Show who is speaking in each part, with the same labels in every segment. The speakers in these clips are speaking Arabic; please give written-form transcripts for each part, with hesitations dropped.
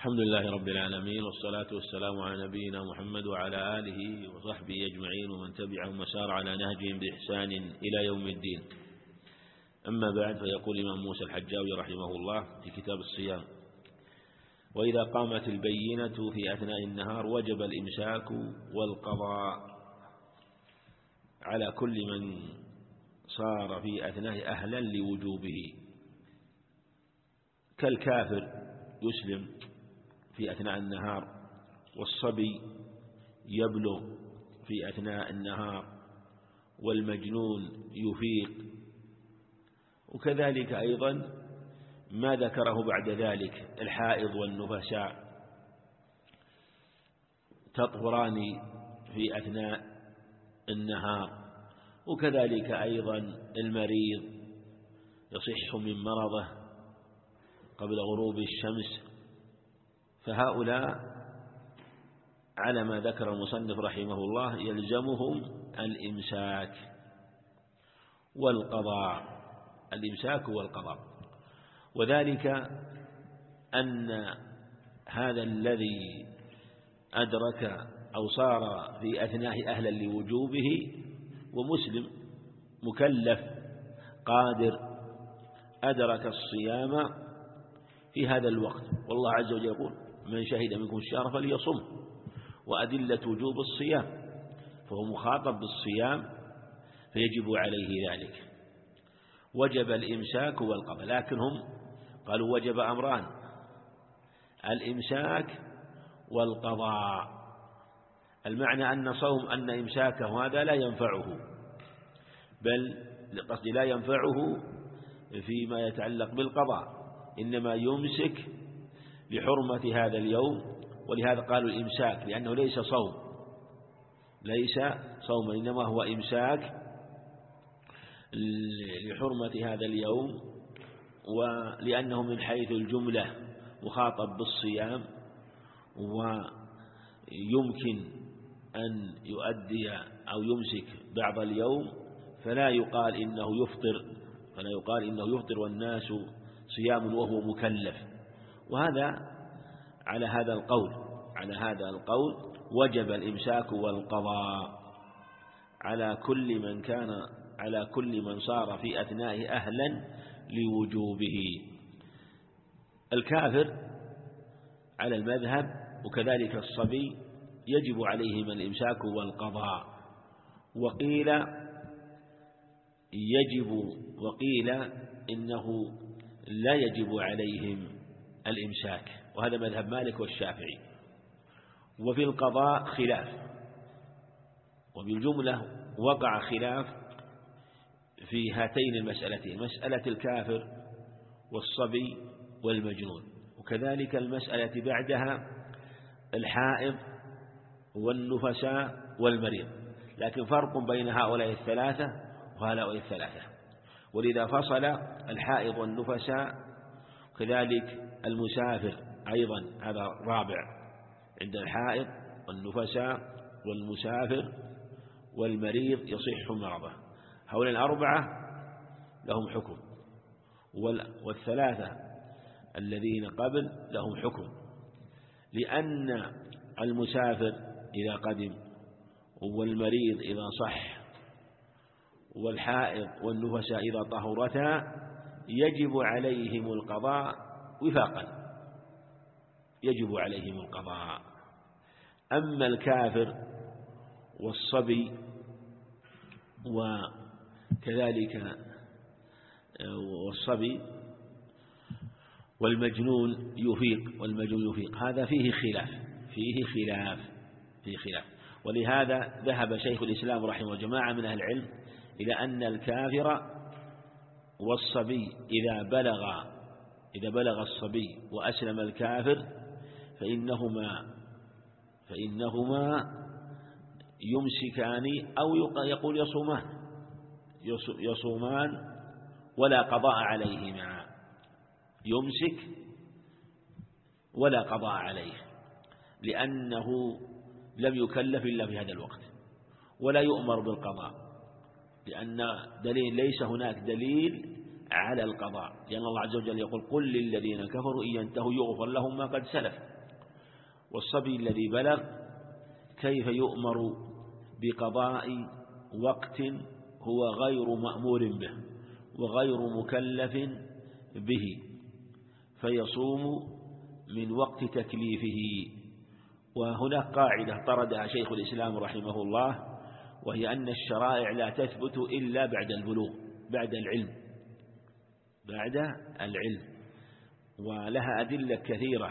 Speaker 1: الحمد لله رب العالمين، والصلاة والسلام على نبينا محمد وعلى آله وصحبه أجمعين ومن تبعهم وسار على نهجهم بإحسان إلى يوم الدين. أما بعد، فيقول الإمام موسى الحجاوي رحمه الله في كتاب الصيام: وإذا قامت البينة في أثناء النهار وجب الإمساك والقضاء على كل من صار في أثناء أهلا لوجوبه، كالكافر يسلم في أثناء النهار، والصبي يبلغ في أثناء النهار، والمجنون يفيق، وكذلك أيضا ما ذكره بعد ذلك: الحائض والنفساء تطهران في أثناء النهار، وكذلك أيضا المريض يصح من مرضه قبل غروب الشمس. فهؤلاء على ما ذكر المصنف رحمه الله يلزمهم الإمساك والقضاء، الإمساك والقضاء، وذلك أن هذا الذي أدرك أو صار في أثناء أهلا لوجوبه ومسلم مكلف قادر أدرك الصيام في هذا الوقت، والله عز وجل يقول: من شهد منكم الشهر فليصم، وأدلة وجوب الصيام، فهو مخاطب بالصيام فيجب عليه ذلك. وجب الإمساك والقضاء، لكن هم قالوا وجب أمران: الإمساك والقضاء. المعنى أن إمساكه هذا لا ينفعه، بل قصدي لا ينفعه فيما يتعلق بالقضاء، إنما يمسك لحرمة هذا اليوم، ولهذا قالوا الإمساك، لأنه ليس صوما، إنما هو إمساك لحرمة هذا اليوم، ولأنه من حيث الجملة مخاطب بالصيام، ويمكن أن يؤدي أو يمسك بعض اليوم، فلا يقال إنه يفطر والناس صيام وهو مكلف. وهذا على هذا القول وجب الإمساك والقضاء على كل من صار في أثناء أهلا لوجوبه. الكافر على المذهب وكذلك الصبي يجب عليهما الإمساك والقضاء، وقيل إنه لا يجب عليهم الإمساك، وهذا مذهب مالك والشافعي. وفي القضاء خلاف، وبالجملة وقع خلاف في هاتين المسألتين: مسألة الكافر والصبي والمجنون، وكذلك المسألة بعدها الحائض والنفساء والمريض، لكن فرق بين هؤلاء الثلاثة وهؤلاء الثلاثة، ولذا فصل الحائض والنفساء، كذلك المسافر أيضا، هذا رابع عند الحائض والنفساء والمسافر والمريض يصح مرضه. هؤلاء الأربعة لهم حكم، والثلاثة الذين قبل لهم حكم، لأن المسافر إذا قدم، والمريض إذا صح، والحائض والنفساء إذا طهرتا يجب عليهم القضاء وفاقا، يجب عليهم القضاء. أما الكافر والصبي وكذلك والمجنون يفيق، هذا فيه خلاف، ولهذا ذهب شيخ الإسلام رحمه الله وجماعة من أهل العلم إلى أن الكافر والصبي إذا بلغ الصبي وأسلم الكافر فإنهما يمسكان، أو يقول يصومان ولا قضاء عليهما، يمسك ولا قضاء عليه، لأنه لم يكلف إلا في هذا الوقت، ولا يؤمر بالقضاء، لأن ليس هناك دليل على القضاء، لأن الله عز وجل يقول قل للذين كفروا إن ينتهوا يغفر لهم ما قد سلف. والصبي الذي بلغ كيف يؤمر بقضاء وقت هو غير مأمور به وغير مكلف به، فيصوم من وقت تكليفه؟ وهناك قاعدة طردها شيخ الإسلام رحمه الله، وهي أن الشرائع لا تثبت إلا بعد البلوغ، بعد العلم، ولها أدلة كثيرة،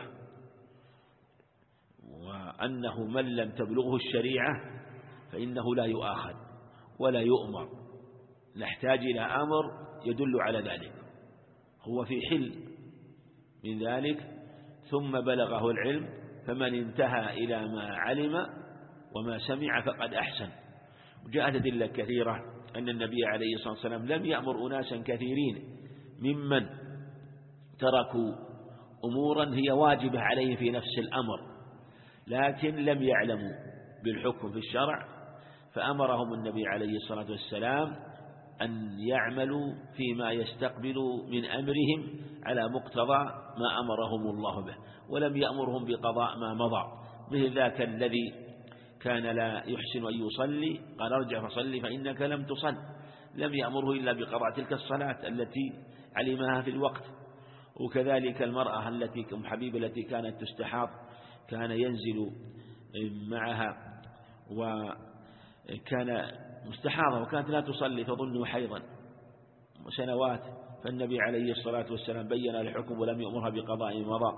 Speaker 1: وأنه من لم تبلغه الشريعة فإنه لا يؤاخذ ولا يؤمر، نحتاج إلى أمر يدل على ذلك، هو في حل من ذلك ثم بلغه العلم، فمن انتهى إلى ما علم وما سمع فقد أحسن. وجاءت أدلة كثيرة أن النبي عليه الصلاة والسلام لم يأمر أناسا كثيرين ممن تركوا أمورا هي واجبة عليه في نفس الأمر، لكن لم يعلموا بالحكم في الشرع، فأمرهم النبي عليه الصلاة والسلام أن يعملوا فيما يستقبل من أمرهم على مقتضى ما أمرهم الله به، ولم يأمرهم بقضاء ما مضى. مثل ذاك الذي كان لا يحسن أن يصلي قال ارجع فصلي فإنك لم تصل، لم يأمره إلا بقضاء تلك الصلاة التي علمها في الوقت. وكذلك المرأة التي أم حبيبة التي كانت تستحاض كان ينزل معها وكان مستحاضة وكانت لا تصلي تظن حيضا سنوات، فالنبي عليه الصلاة والسلام بين الحكم ولم يأمرها بقضاء مضى.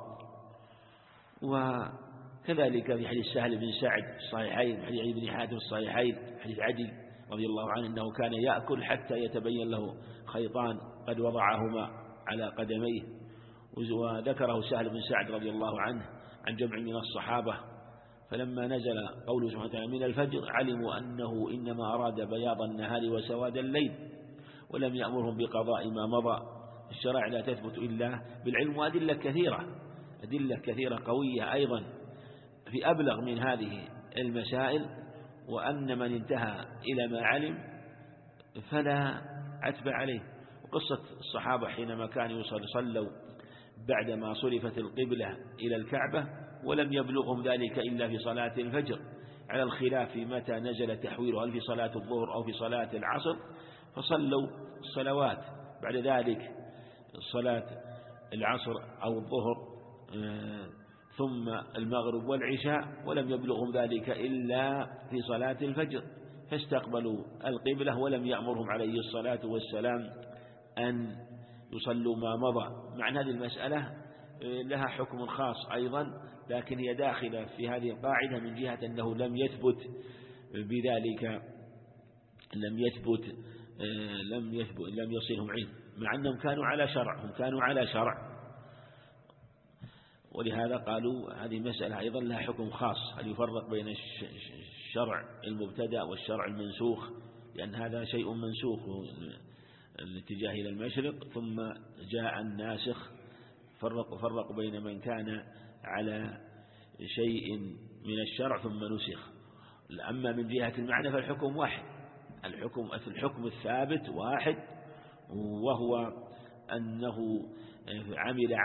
Speaker 1: وكذلك في حديث سهل بن سعد الصحيحين، حديث علي بن حاتم الصحيحين، حديث عدي رضي الله عنه أنه كان يأكل حتى يتبين له خيطان قد وضعهما على قدميه. وذكره سهل بن سعد رضي الله عنه عن جمع من الصحابة، فلما نزل قوله سبحانه وتعالى من الفجر علموا أنه إنما أراد بياض النهار وسواد الليل، ولم يأمرهم بقضاء ما مضى. الشرائع لا تثبت إلا بالعلم، وأدلة كثيرة قوية أيضا في أبلغ من هذه المسائل، وأن من انتهى إلى ما علم فلا عتب عليه. وقصة الصحابة حينما كانوا يصلوا بعدما صرفت القبلة إلى الكعبة ولم يبلغهم ذلك إلا في صلاة الفجر، على الخلاف في متى نزل تحويله، هل في صلاة الظهر أو في صلاة العصر، فصلوا الصلوات بعد ذلك صلاة العصر أو الظهر ثم المغرب والعشاء، ولم يبلغهم ذلك إلا في صلاة الفجر، فاستقبلوا القبلة ولم يأمرهم عليه الصلاة والسلام أن يصلوا ما مضى. مع أن هذه المسألة لها حكم خاص أيضا، لكن هي داخلة في هذه القاعدة من جهة أنه لم يثبت بذلك، لم يصلهم علم، مع أنهم كانوا على شرع، ولهذا قالوا هذه مسألة أيضا لها حكم خاص، هل يفرق بين الشرع المبتدأ والشرع المنسوخ، لأن هذا شيء منسوخ الاتجاه إلى المشرق، ثم جاء الناسخ فرقوا بين من كان على شيء من الشرع ثم نسخ. أما من جهة المعنى فالحكم واحد، الحكم الثابت واحد، وهو أنه عمل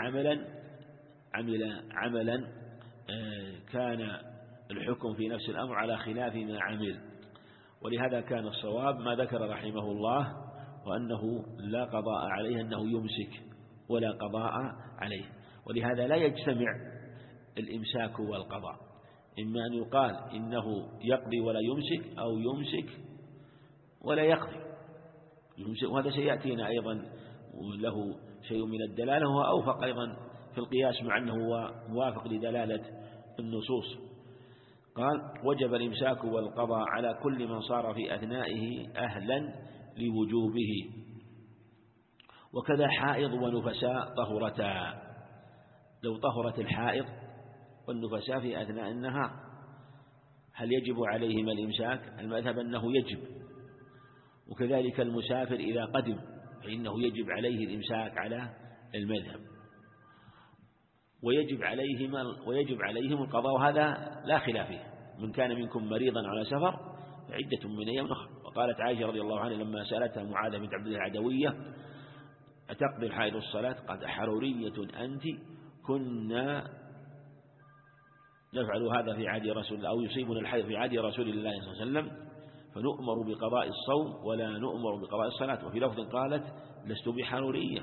Speaker 1: عملا كان الحكم في نفس الأمر على خلاف ما عمل. ولهذا كان الصواب ما ذكر رحمه الله، وأنه لا قضاء عليه، أنه يمسك ولا قضاء عليه. ولهذا لا يجتمع الإمساك والقضاء، إما أن يقال إنه يقضي ولا يمسك، أو يمسك ولا يقضي. وهذا سيأتينا أيضا له شيء من الدلالة، وهو أوفق أيضا في القياس مع أنه هو موافق لدلالة النصوص. قال وجب الإمساك والقضاء على كل من صار في أثنائه أهلا لوجوبه، وكذا حائض ونفساء طهرتا. لو طهرت الحائض والنفساء في أثناء النهار هل يجب عليهما الإمساك؟ المذهب أنه يجب. وكذلك المسافر إذا قدم فإنه يجب عليه الإمساك على المذهب، ويجب عليهم القضاء، وهذا لا خلاف فيه. من كان منكم مريضا على سفر فعدة من أيام أخرى. وقالت عائشة رضي الله عنها لما سألتها معاذ بنت عبد الله العدوية أتقضي الحائض الصلاة؟ قالت: حرورية أنت، كنا نفعل هذا في عهد رسول الله، أو يصيبنا الحيض في عهد رسول الله صلى الله عليه وسلم، فنؤمر بقضاء الصوم ولا نؤمر بقضاء الصلاة. وفي لفظ قالت: لست بحرورية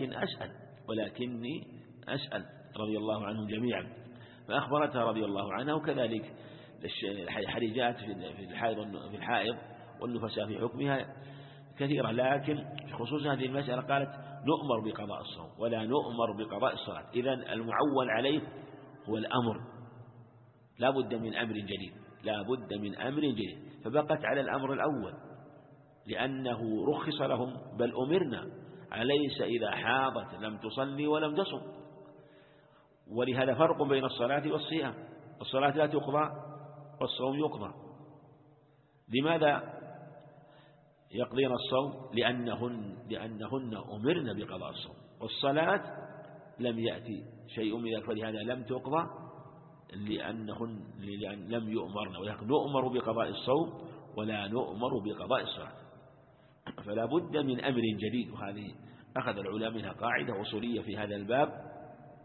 Speaker 1: ولكني أسأل رضي الله عنهم جميعا. فأخبرتها رضي الله عنها. وكذلك الحرجات في الحائض والنفساء في حكمها كثيرة، لكن في خصوص هذه المسألة قالت: نؤمر بقضاء الصوم ولا نؤمر بقضاء الصلاة. إذن المعول عليه هو الأمر، لا بد من أمر جديد، فبقت على الأمر الأول لأنه رخص لهم، بل أمرنا: أليس إذا حاضت لم تصلي ولم تصم. ولهذا فرق بين الصلاة والصيام، الصلاة لا تقضى والصوم يقضى. لماذا يقضين الصوم؟ لأنهن أمرن بقضاء الصوم، والصلاة لم يأتي شيء من ذلك، فلهذا لم تقضى لأن لم يؤمرن، ولكن نؤمر بقضاء الصوم ولا نؤمر بقضاء الصلاة. فلا بد من أمر جديد، وهذه أخذ العلماء منها قاعدة أصولية في هذا الباب.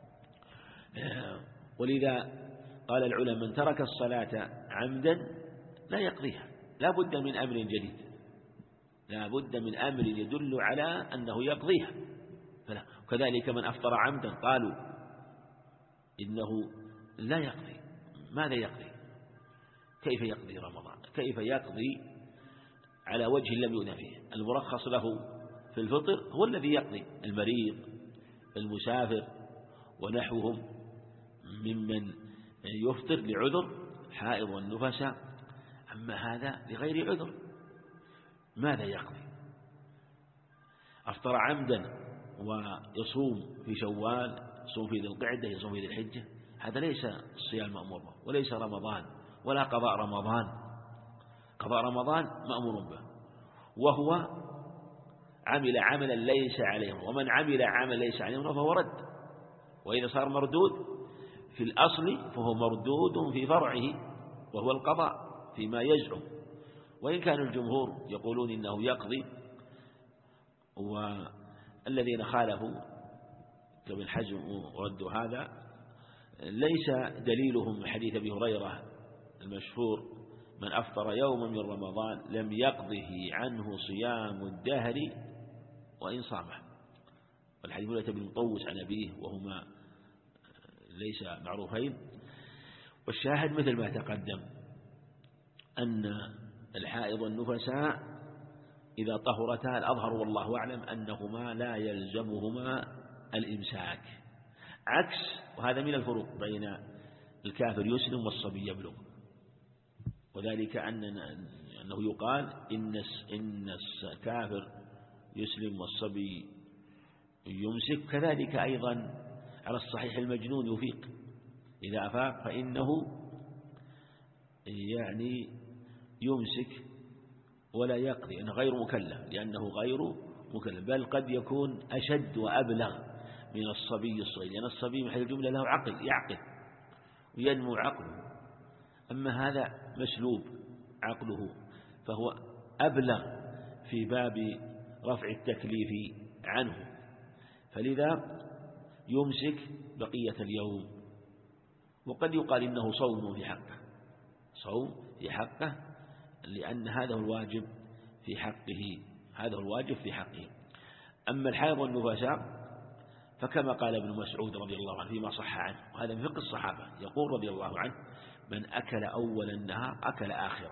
Speaker 1: ولذا قال العلماء: من ترك الصلاة عمدا لا يقضيها، لا بد من أمر جديد، لا بد من أمر يدل على أنه يقضيها. وكذلك من أفطر عمدا قالوا إنه لا يقضي. ماذا يقضي؟ كيف يقضي رمضان؟ كيف يقضي على وجه لم يؤذن فيه؟ المرخص له في الفطر هو الذي يقضي، المريض، المسافر، ونحوهم ممن يفطر لعذر، حائض والنفساء. أما هذا لغير عذر ماذا يقضي؟ أفطر عمدا ويصوم في شوال، يصوم في ذي القعدة، يصوم في ذي الحجة، هذا ليس الصيام مأمور به، وليس رمضان ولا قضاء رمضان. قضاء رمضان مأمور به، وهو عمل عملا ليس عليه، ومن عمل عملا ليس عليه فهو رد. وإذا صار مردود في الأصل فهو مردود في فرعه، وهو القضاء فيما يزعم. وإن كان الجمهور يقولون إنه يقضي، والذين خالفوا كابن حزم وردوا هذا، ليس دليلهم حديث أبي هريرة المشهور: من أفطر يوما من رمضان لم يقضه عنه صيام الدهر وإن صامه. والحديث لا ابن مطوس عن أبيه، وهما ليس معروفين. والشاهد مثل ما تقدم أن الحائض والنفساء إذا طهرتا، الأظهر والله أعلم أنهما لا يلزمهما الإمساك، عكس، وهذا من الفروق بين الكافر يسلم والصبي يبلغ. وذلك أنه يقال إن الكافر يسلم والصبي يمسك. كذلك أيضا على الصحيح المجنون يفيق، إذا أفاق فإنه يعني يمسك ولا يقضي، لأنه غير مكلف، بل قد يكون أشد وأبلغ من الصبي الصغير، لأن الصبي من حيث الجملة له عقل، يعقل وينمو عقله، أما هذا مسلوب عقله، فهو أبلغ في باب رفع التكليف عنه، فلذا يمسك بقية اليوم. وقد يقال إنه صوم في حقه، لأن هذا هو الواجب في حقه. أما الحائض والنفساء فكما قال ابن مسعود رضي الله عنه فيما صح عنه، وهذا من فقه الصحابة، يقول رضي الله عنه: من أكل أول النهار أكل آخره.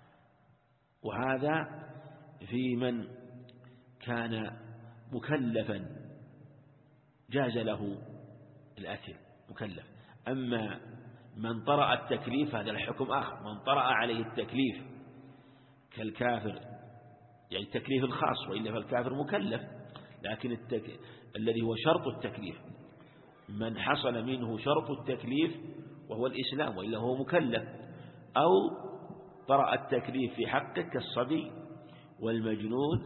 Speaker 1: وهذا في من كان مكلفا جاز له الأكل، مكلف. أما من طرأ التكليف هذا الحكم آخر، من طرأ عليه التكليف كالكافر، يعني التكليف الخاص، وإلا فالكافر مكلف، لكن الذي هو شرط التكليف، من حصل منه شرط التكليف وهو الإسلام، وإلا هو مكلف. أو طرأ التكليف في حقه كالصبي والمجنون،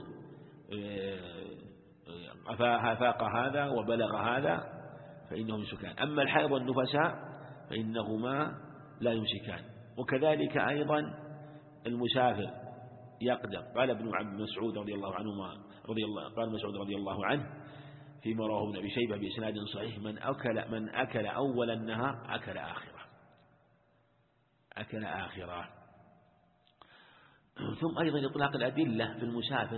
Speaker 1: أفاق هذا وبلغ هذا فإنه يمسكان. أما الحائض والنفساء فإنهما لا يمسكان. وكذلك أيضا المسافر يقدر. قال ابن مسعود رضي الله عنه: فيما رواه ابن أبي شيبة بإسناد صحيح: من أكل أول النهار أكل آخره. ثم أيضا إطلاق الأدلة في المسافر،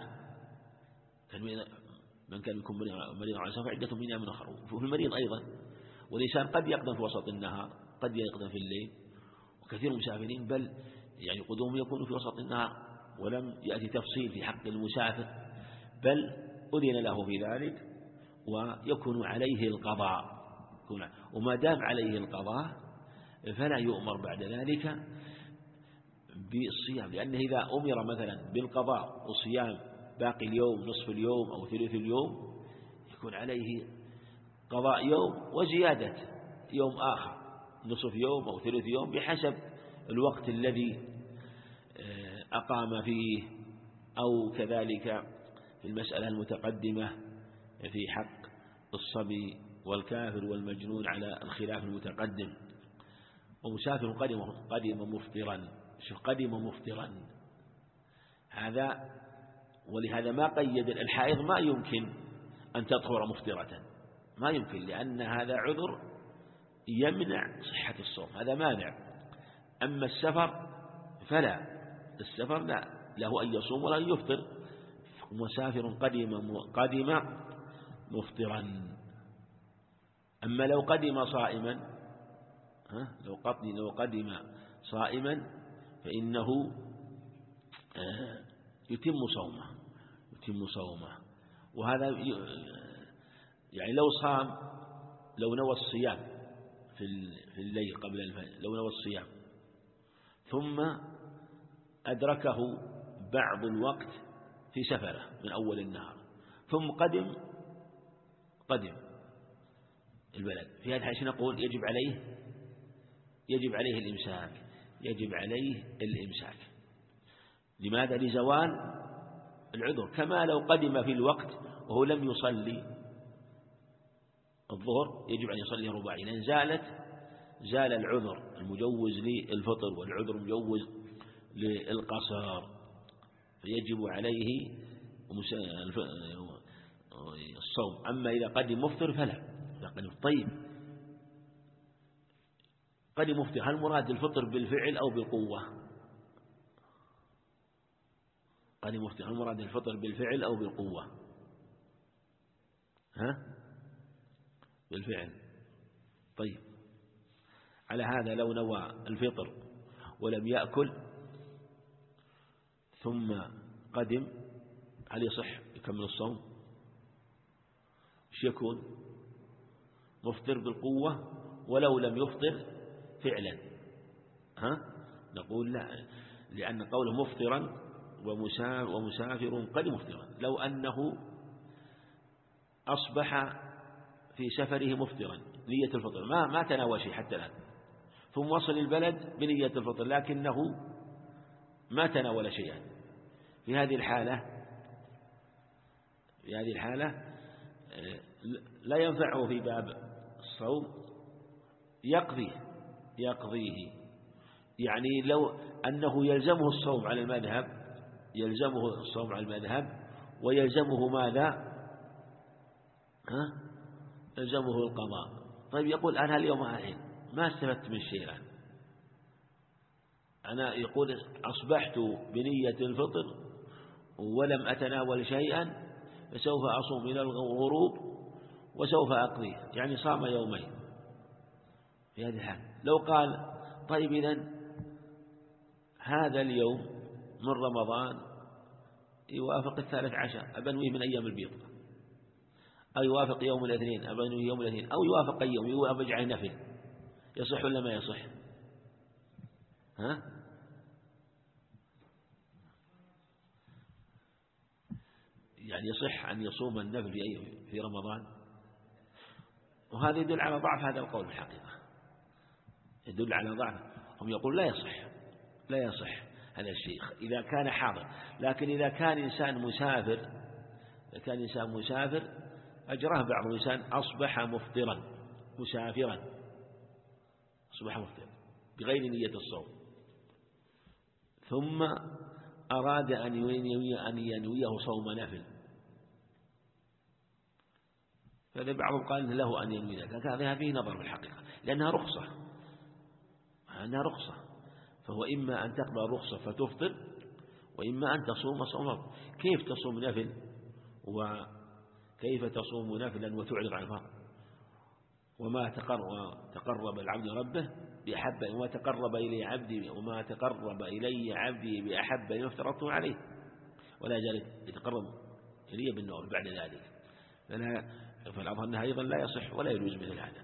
Speaker 1: من كان منكم مريضا على سفر عدة من أيام أخرى. وفي المريض أيضا، والإنسان قد يقدم في وسط النهار، قد يقدم في الليل، وكثير من المسافرين بل يعني قدوم يكون في وسط النهار، ولم يأتي تفصيل في حق المسافر، بل أذن له في ذلك ويكون عليه القضاء. وما دام عليه القضاء فلا يؤمر بعد ذلك بالصيام، لأنه إذا أمر مثلا بالقضاء وصيام باقي اليوم، نصف اليوم أو ثلث اليوم، يكون عليه قضاء يوم وزيادة يوم آخر، نصف يوم أو ثلث يوم، بحسب الوقت الذي أقام فيه، أو كذلك في المسألة المتقدمة في حق الصبي والكافر والمجنون على الخلاف المتقدم. ومسافر قدم مفطرا، شوف قدم مفطرا هذا، ولهذا ما قيد الحائض ما يمكن أن تطهر مفطرة، ما يمكن، لأن هذا عذر يمنع صحة الصوم، هذا مانع. أما السفر فلا، السفر لا، له أن يصوم ولا أن يفطر. مسافر قدم مفطرا. أما لو قدم صائما، لو قدم صائما فإنه يتم صومه. وهذا يعني لو صام، لو نوى الصيام في الليل قبل الفجر، لو نوى الصيام ثم أدركه بعض الوقت في سفره من أول النهار، ثم قدم البلد، في هذا الحال نقول يجب عليه الإمساك. لماذا؟ لزوال العذر. كما لو قدم في الوقت وهو لم يصلي الظهر، يجب أن يصلي رباعي، لأن زال العذر المجوز للفطر والعذر المجوز للقصر، فيجب عليه الصوم. أما إذا قدم مفطر فلا. طيب، قدم مفطر، هل مراد الفطر بالفعل أو بالقوة؟ قدم مفطر، هل مراد الفطر بالفعل أو بالقوة؟ بالفعل. طيب، على هذا لو نوى الفطر ولم يأكل ثم قدم، هل يصح يكمل الصوم؟ ايش يكون؟ مفطر بالقوة ولو لم يفطر فعلا. نقول لا، لأن قوله مفطرا ومسافر قد مفطرا، لو أنه أصبح في سفره مفطرا نية الفطر، ما تناول شيء حتى الآن، ثم وصل البلد بنية الفطر لكنه ما تناول شيئا، في هذه الحالة لا ينفعه في باب الصوم، يقضيه. يعني لو أنه يلزمه الصوم على المذهب، ويلزمه ماذا؟ يلزمه القضاء. طيب، يقول أنا اليوم ما استفدت من شيء الآن، أنا يقول أصبحت بنية الفطر ولم أتناول شيئا، فسوف أصوم إلى الغروب وسوف أقضيه، يعني صام يومين. في هذه الحال لو قال طيب إذن هذا اليوم من رمضان يوافق 13 أبنويه من أيام البيض، أو يوافق يوم الاثنين أبنويه يوم الاثنين، أو يوافق أي يوم يجعل نفل، يصح ولا ما يصح؟ يعني يصح أن يصوم النفل في رمضان؟ وهذا يدل على ضعف هذا القول الحقيقة، يدل على ضعف. هم يقول لا يصح هذا الشيء إذا كان حاضر. لكن إذا كان إنسان مسافر أجراه بعض الإنسان، أصبح مفطرا مسافرا، أصبح مفطرا بغير نية الصوم، ثم أراد أن ينويه صوم نفل، فهذا بعضهم قال إن له أن ينوي ذلك، لكن هذا فيه نظر في الحقيقة، لأنها رخصة، فهو إما أن تقبل الرخصة فتفطر، وإما أن تصوم صوم. كيف تصوم نفل وكيف تصوم نفلا وتعرض عن الفرض؟ وما تقرب العبد ربه بأحب، وما تقرب إلي عبدي وما تقرب إلي عبدي بأحب ما افترضته عليه، ولا يزال يتقرب إلي بالنور بعد ذلك. فالأظهر أنها أيضا لا يصح ولا يجوز مثل هذا.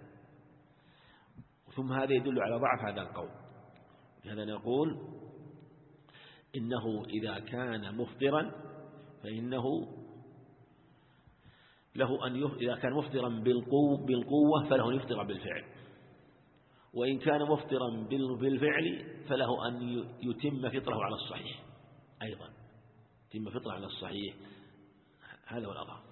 Speaker 1: ثم هذا يدل على ضعف هذا القول. لهذا نقول إنه إذا كان مفطرا فإنه له أن إذا كان مفطرا بالقوة فله أن يفطر بالفعل، وإن كان مفطرا بالفعل فله أن يتم فطره على الصحيح أيضا، يتم فطره على الصحيح. هذا هو الأظهر.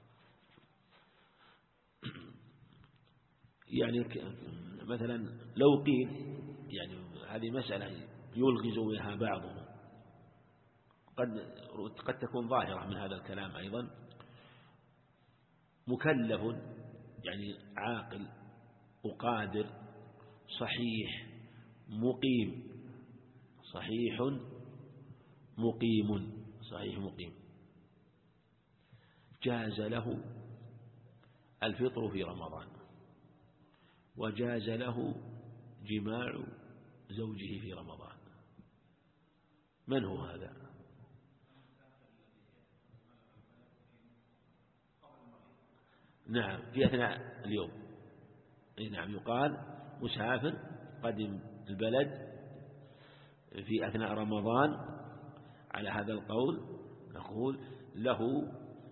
Speaker 1: يعني مثلا لو قيل، يعني هذه مسألة يلغز بها بعضهم، قد تكون ظاهرة من هذا الكلام أيضا، مكلف يعني عاقل وقادر صحيح مقيم، صحيح مقيم، جاز له الفطر في رمضان، وجاز له جماع زوجه في رمضان. من هو هذا؟ نعم، في أثناء اليوم. نعم، يقال مسافر قدم البلد في أثناء رمضان، على هذا القول نقول له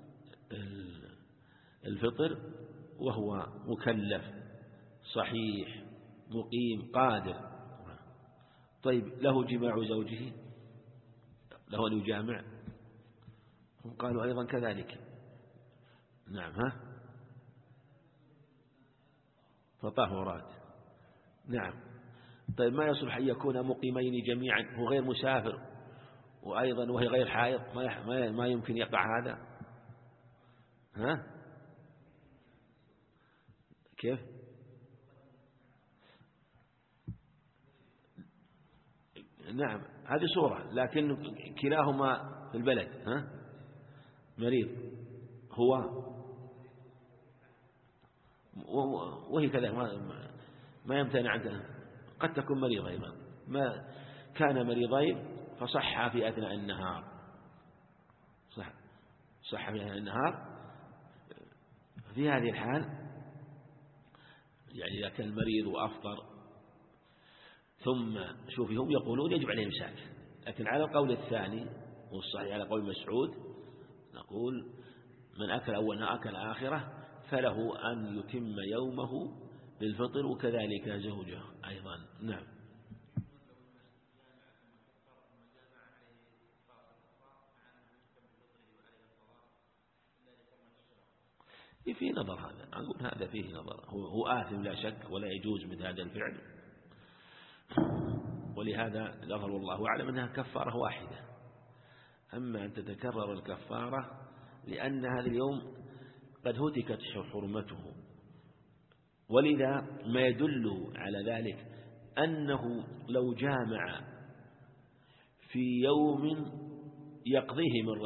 Speaker 1: الفطر وهو مكلف صحيح مقيم قادر. طيب له جماع زوجه، له أن يجامع؟ هم قالوا أيضا كذلك. نعم، فطهرات. نعم. طيب ما يصلح أن يكون مقيمين جميعا، هو غير مسافر وأيضا وهي غير حائض، ما يمكن يقع هذا؟ كيف؟ نعم، هذه صورة، لكن كلاهما في البلد مريض هو وهي كذا، ما يمتنع عنه. قد تكون مريض أيضا، ما كان مريضين فصح في أثناء النهار، صح في أثناء النهار. في هذه الحال يعني إذا كان المريض وأفطر، ثم شوفي هم يقولون يجب عليه إمساك، لكن على القول الثاني والصحيح على قول مسعود نقول من أكل أولها أكل آخرة فله أن يتم يومه بالفطر، وكذلك زوجه أيضا. نعم. في نظر هذا، أقول هذا فيه نظر، هو آثم لا شك، ولا يجوز من هذا الفعل، ولهذا ظهر والله أعلم أنها كفارة واحدة. أما أن تتكرر الكفارة لأن هذا اليوم قد هتكت حرمته، ولذا ما يدل على ذلك أنه لو جامع في يوم يقضيه من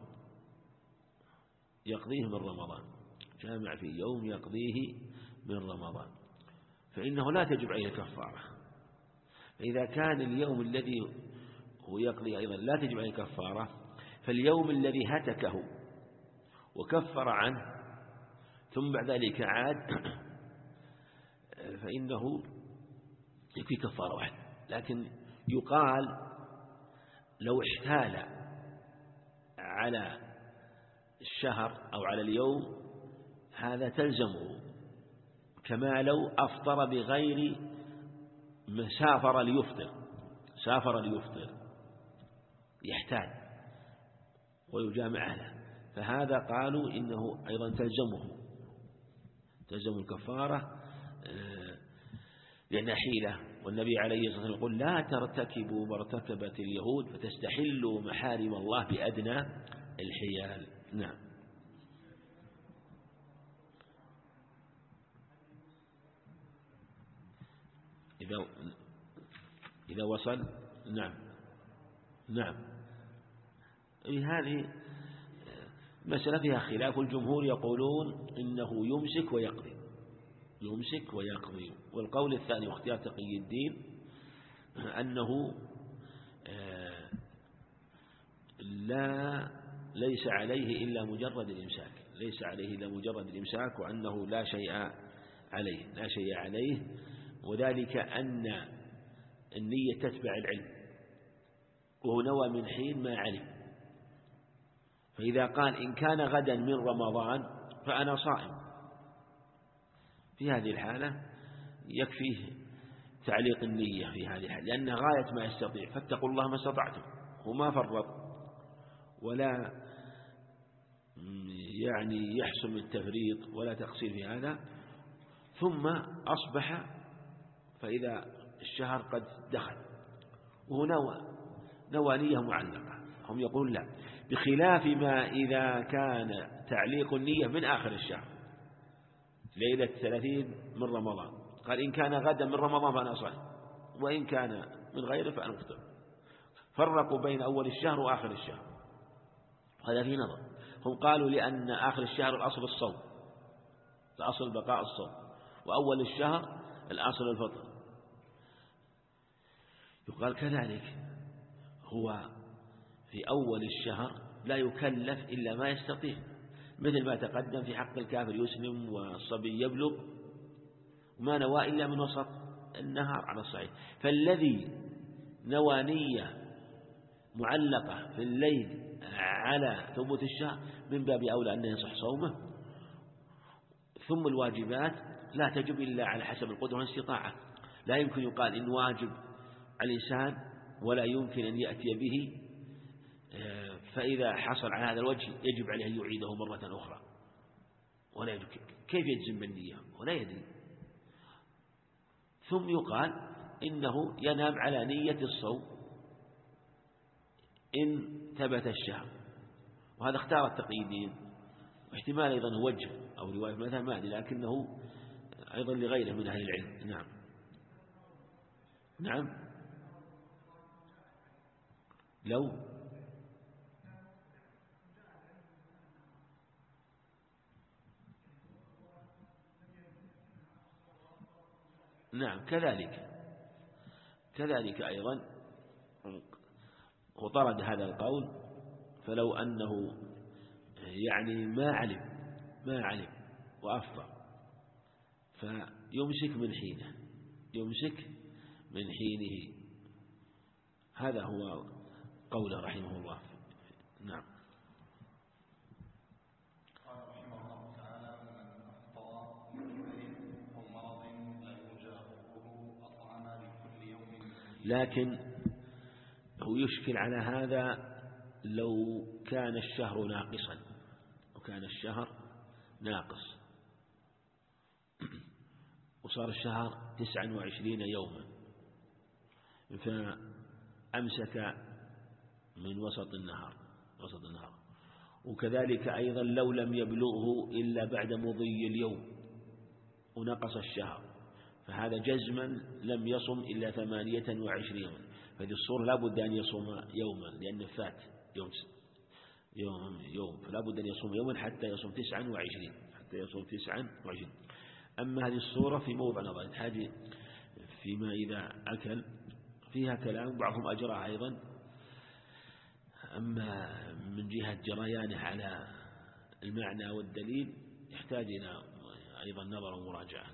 Speaker 1: رمضان، جامع في يوم يقضيه من رمضان، فإنه لا تجب عليه كفارة. فإذا كان اليوم الذي هو يقضي أيضا لا تجب عليه كفارة، فاليوم الذي هتكه وكفر عنه ثم بعد ذلك عاد فإنه يكفي كفارة واحدة. لكن يقال لو احتال على الشهر أو على اليوم هذا تلزمه، كما لو أفطر بغير سافر ليفطر يحتاج ويجامع أهله، فهذا قالوا إنه أيضا تلزم الكفارة لأنها حيلة، والنبي عليه الصلاة والسلام يقول لا ترتكبوا ما ارتكبت اليهود فتستحلوا محارم الله بأدنى الحيال. نعم. إذا وصل. نعم هذه مسألة فيها خلاف، والجمهور يقولون إنه يمسك ويقضي. والقول الثاني واختيار تقي الدين أنه ليس عليه إلا مجرد الإمساك، وأنه لا شيء عليه، وذلك أن النية تتبع العلم، وهو نوى من حين ما علم. فإذا قال إن كان غدا من رمضان فأنا صائم، في هذه الحالة يكفيه تعليق النية في هذه الحالة، لأنها غاية ما يستطيع، فاتقوا الله ما استطعتم، وما فرط ولا يعني يحسن التفريط ولا تقصير في هذا. ثم أصبح فإذا الشهر قد دخل وهو نوى نية معلقة، هم يقولون لا، بخلاف ما إذا كان تعليق النية من آخر الشهر ليلة 30 من رمضان، قال إن كان غدا من رمضان فأنا صائم، وإن كان من غيره فأنا مفطر. فرقوا بين أول الشهر وآخر الشهر، هذا في نظر. هم قالوا لأن آخر الشهر الأصل الصوم، الأصل بقاء الصوم، وأول الشهر الأصل الفطر. يقال كذلك هو في أول الشهر لا يكلف إلا ما يستطيع، مثل ما تقدم في حق الكافر يسلم والصبي يبلغ، وما نوى إلا من وسط النهار على الصحيح. فالذي نوى نية معلقة في الليل على ثبوت الشهر من باب أولى أن يصح صومه. ثم الواجبات لا تجب إلا على حسب القدرة والاستطاعة، لا يمكن يقال إن واجب على الإنسان ولا يمكن أن يأتي به، فإذا حصل على هذا الوجه يجب عليه أن يعيده مرة أخرى، ولا يدري كيف يجزم بالنية ولا يدري. ثم يقال إنه ينام على نية الصوم إن ثبت الشهر، وهذا اختار التقي الدين، واحتمال أيضا وجه أو رواية مثلا ما أدري، لكنه أيضا لغيره من أهل العلم. نعم لو نعم كذلك أيضا وطرد هذا القول، فلو أنه يعني ما علم وأفطر فيمسك من حينه، هذا هو قوله رحمه الله. نعم. لكن هو يشكل على هذا لو كان الشهر ناقصا، ناقص وصار الشهر 29 يوما، فأمسك من وسط النهار، وكذلك أيضا لو لم يبلغه إلا بعد مضي اليوم ونقص الشهر، فهذا جزما لم يصم إلا 28 يوما، فهذه الصورة لا بد أن يصوم يوما، لأنه فات يوم فلا بد أن يصوم يوما حتى يصوم 29. أما هذه الصورة في موضع نظر، هذه فيما إذا أكل فيها كلام، بعضهم أجرى أيضا. أما من جهة جريانه على المعنى والدليل يحتاج إلى أيضا نظر ومراجعة.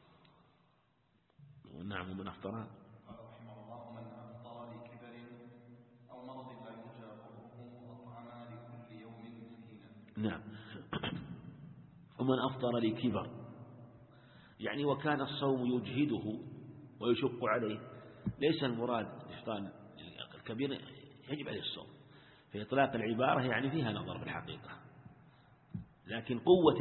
Speaker 1: نعم. ومن أفطر
Speaker 2: رحمه الله من أفطر لكبر أو مرض لا يرجى برؤه أطعم لكل يوم مسكينا.
Speaker 1: نعم. ومن أفطر لكبر يعني وكان الصوم يجهده ويشق عليه، ليس المراد إفطار الكبير يجب عليه الصوم، في إطلاق العبارة يعني فيها نظر في الحقيقة، لكن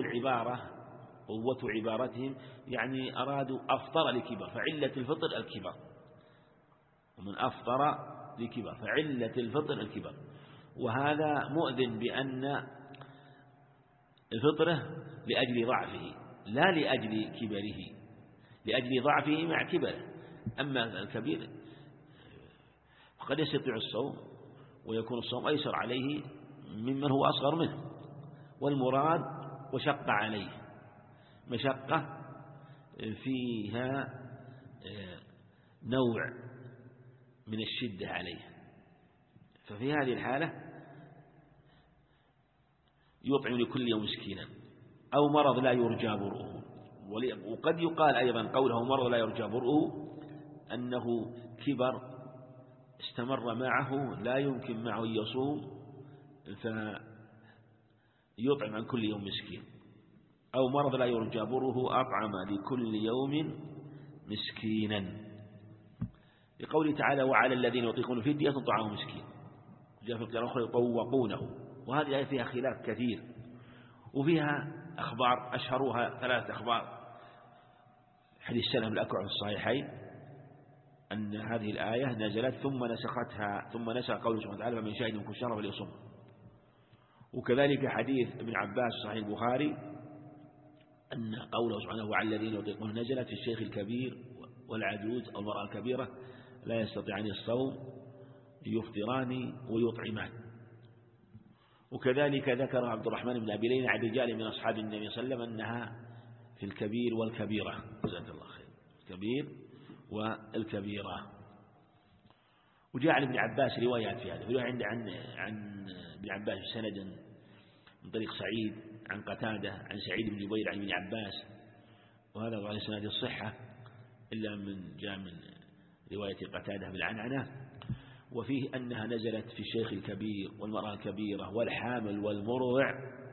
Speaker 1: قوة عبارتهم يعني أرادوا أفطر لكبر، فعلة الفطر الكبر. ومن أفطر لكبر فعلة الفطر الكبر، وهذا مؤذن بأن الفطرة لأجل ضعفه لا لأجل كبره، لأجل ضعفه مع كبره، أما الكبير فقد يستطيع الصوم ويكون الصوم أيسر عليه ممن هو أصغر منه. والمراد وشق عليه، مشقة فيها نوع من الشدة عليه، ففي هذه الحالة يطعم لكل يوم مسكينا، أو مرض لا يرجى برؤه. وقد يقال أيضا قوله مرض لا يرجى برؤه أنه كبر استمر معه لا يمكن معه يصوم فيطعم عن كل يوم مسكين، أو مرض لا يرجى برؤه أطعم لكل يوم مسكينا، لقوله تعالى وعلى الذين يطيقون فدية طعام مسكين. جاء في القراءة الأخرى يطوقونه. وهذه الآية فيها خلاف كثير، وفيها أخبار أشهرها 3 أخبار. حديث سلمة الأكوع في الصحيحين أن هذه الآية نزلت ثم نسخ قوله سبحانه وتعالى فمن شهد منكم الشهر فليصم. وكذلك حديث ابن عباس صحيح البخاري أن قوله سبحانه وعلى الذين يطيقون نزلت في الشيخ الكبير والعجوز أو المرأة الكبيرة لا يستطيعان الصوم يفطران ويطعمان. وكذلك ذكر عبد الرحمن بن أبي ليلى عن رجال من أصحاب النبي صلى الله عليه وسلم أنها في الكبير والكبيرة، جزاك الله خير، الكبير والكبيرة. وجاء عن ابن عباس روايات في هذا، عن ابن عباس سند من طريق سعيد عن قتادة عن سعيد بن جبير عن ابن عباس، وهذا على سند الصحة إلا من جاء من رواية قتادة بالعنعنة. وفيه أنها نزلت في الشيخ الكبير والمرأة الكبيرة والحامل والمرضع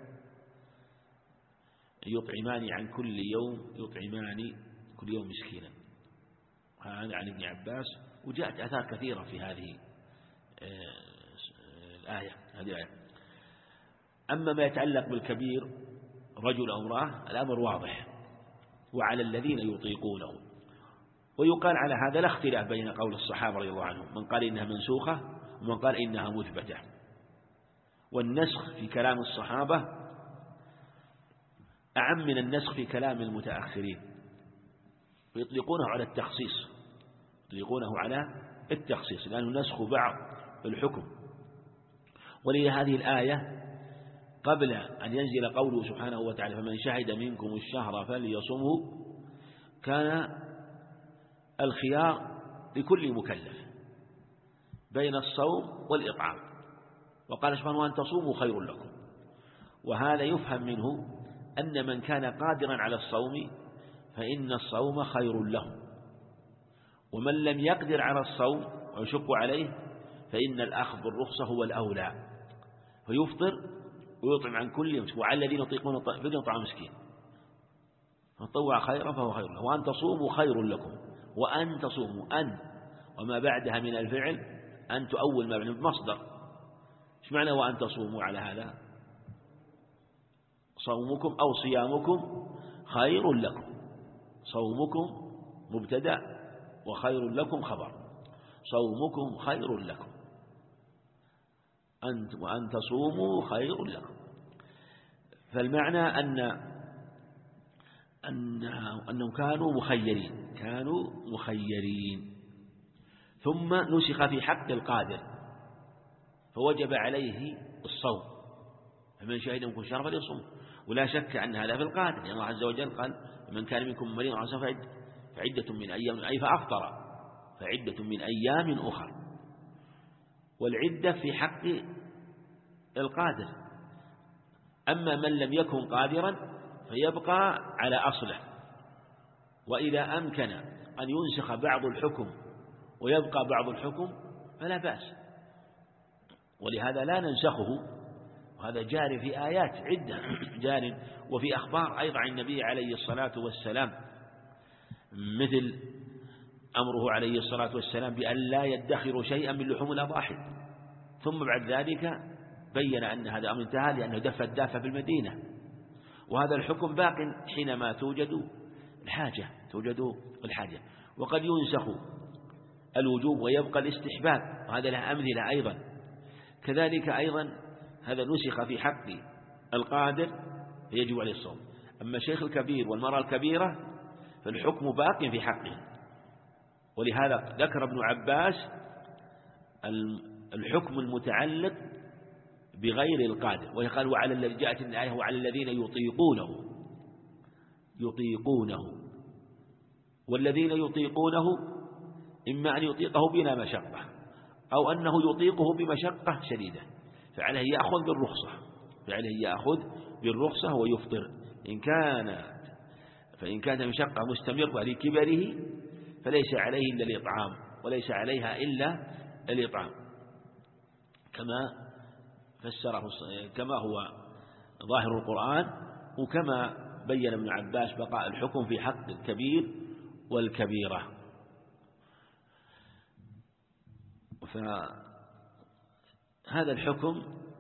Speaker 1: يطعمان عن كل يوم مسكينا. هذا عن ابن عباس. وجاءت آثار كثيرة في هذه الآية. أما ما يتعلق بالكبير رجل أو امرأة الأمر واضح، وعلى الذين يطيقونه. ويقال على هذا لا اختلاف بين قول الصحابة رضي الله عنهم، من قال إنها منسوخة ومن قال إنها مثبتة. والنسخ في كلام الصحابة أعم من النسخ في كلام المتأخرين، ويطلقونه على التخصيص لأنه نسخ بعض الحكم. ولهذه الآية قبل أن ينزل قوله سبحانه وتعالى فمن شهد منكم الشهر فليصمه كان الخيار لكل مكلف بين الصوم والإطعام، وقال سبحانه وأن تصوموا خير لكم. وهذا يفهم منه أن من كان قادرا على الصوم فإن الصوم خير له، ومن لم يقدر على الصوم ويشق عليه فإن الأخذ بالرخصة هو الأولى، فيفطر ويطعم عن كل يوم. وعلى الذين يطيقون فدية طعام مسكين فطوع خيرا فهو خير له، وأن تصوموا خير لكم. وأن تصوموا أن وما بعدها من الفعل أن تؤول ما بعدها بمصدر. إيش معنى وأن تصوموا؟ على هذا صومكم أو صيامكم خير لكم، صومكم مبتدأ وخير لكم خبر، صومكم خير لكم وأن تصوموا خير لكم. فالمعنى أنهم كانوا مخيرين. ثم نسخ في حق القادر فوجب عليه الصوم، فمن شهد منكم الشهر فليصم. ولا شك أن هذا في القادر، لأن الله عز وجل قال من كان منكم مريضا أو سفر فعدة من أيام، أي فأفطر فعدة من أيام أخر. والعدة في حق القادر. أما من لم يكن قادرا فيبقى على أصله، وإذا أمكن أن ينسخ بعض الحكم ويبقى بعض الحكم فلا بأس، ولهذا لا ننسخه. وهذا جاري في آيات عدة جاري، وفي أخبار أيضا عن النبي عليه الصلاة والسلام، مثل أمره عليه الصلاة والسلام بأن لا يدخر شيئا من لحوم الأضاحي، ثم بعد ذلك بين أن هذا أمر انتهى لأنه دف الدافة في المدينة. وهذا الحكم باق حينما توجد الحاجة. وقد ينسخ الوجوب ويبقى الاستحباب، وهذا له أمثلة أيضا. كذلك أيضا هذا نسخ في حق القادر فيجب عليه الصوم. أما الشيخ الكبير والمرأة الكبيرة فالحكم باق في حقه، ولهذا ذكر ابن عباس الحكم المتعلق بغير القادر، وقال وعلى الذي جاءت الآية وعلى الذين يطيقونه، والذين يطيقونه إما أن يطيقه بلا مشقة أو أنه يطيقه بمشقة شديدة، فعليه يأخذ بالرخصة ويفطر. فإن كانت مشقة مستمرة لكبره فليس عليه إلا الإطعام، وليس عليها إلا الإطعام، كما فسره كما هو ظاهر القرآن، وكما بين ابن عباس بقاء الحكم في حق الكبير والكبيرة. فهذا الحكم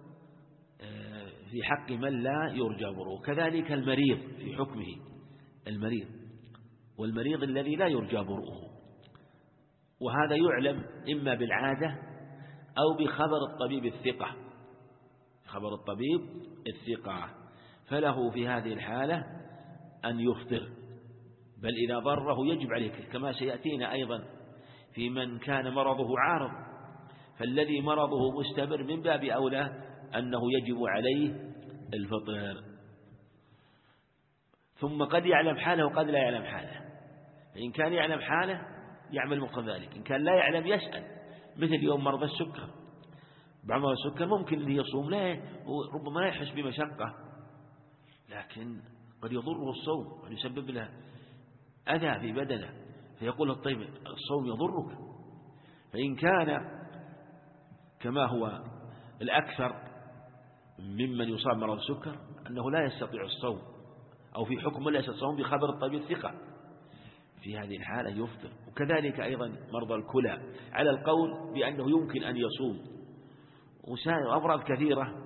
Speaker 1: في حق من لا يرجى بره. كذلك المريض في حكمه، والمريض الذي لا يرجى برؤه، وهذا يعلم إما بالعادة أو بخبر الطبيب الثقة، فله في هذه الحالة أن يفطر، بل إذا ضره يجب عليه، كما سيأتينا أيضا في من كان مرضه عارض، فالذي مرضه مستمر من باب أولى أنه يجب عليه الفطر. ثم قد يعلم حاله وقد لا يعلم حاله، فإن كان يعلم حاله يعمل مقتضى ذلك، إن كان لا يعلم يسأل. مثل اليوم مرضى السكر، بعض مرضى السكر ممكن أن يصوم، لا ربما لا يحس بمشقة، لكن قد يضره الصوم، قد يسبب له أذى في بدنه، فيقول الطيب الصوم يضرك. فإن كان كما هو الأكثر ممن يصاب مرض السكر أنه لا يستطيع الصوم، أو في حكم لا يستطيع الصوم بخبر الطبيب الثقة، في هذه الحالة يفطر. وكذلك أيضا مرضى الكلى على القول بأنه يمكن أن يصوم، وأمراض كثيرة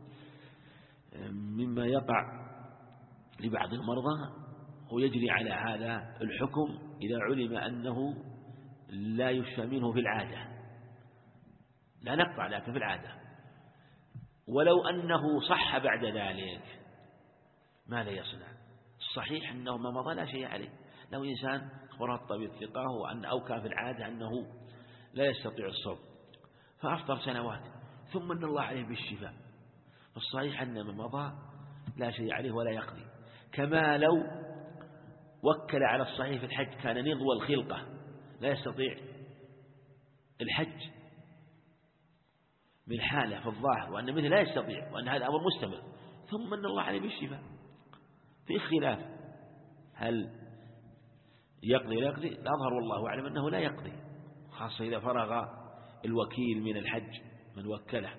Speaker 1: مما يقع لبعض المرضى ويجري على هذا الحكم إذا علم أنه لا يشفى منه في العادة، لا نقطع لكن في العادة، ولو أنه صح بعد ذلك ماذا يصنع؟ الصحيح أنه ما مضى لا شيء عليه. لو إنسان أخبره الطبيب ثقة أو كان في العادة أنه لا يستطيع الصوم فأفطر سنوات ثم أن الله عليه بالشفاء، فالصحيح أن ما مضى لا شيء عليه ولا يقضي. كما لو وكل على الصحيح في الحج كان نضوى الخلقة لا يستطيع الحج من حالة في الظاهر وأن مثل لا يستطيع وأن هذا أمر مستمر، ثم أن الله عليه بالشفاء، في خلاف هل يقضي لا يقضي؟ الأظهر والله أعلم أنه لا يقضي، خاصة إذا فرغ الوكيل من الحج من وكله.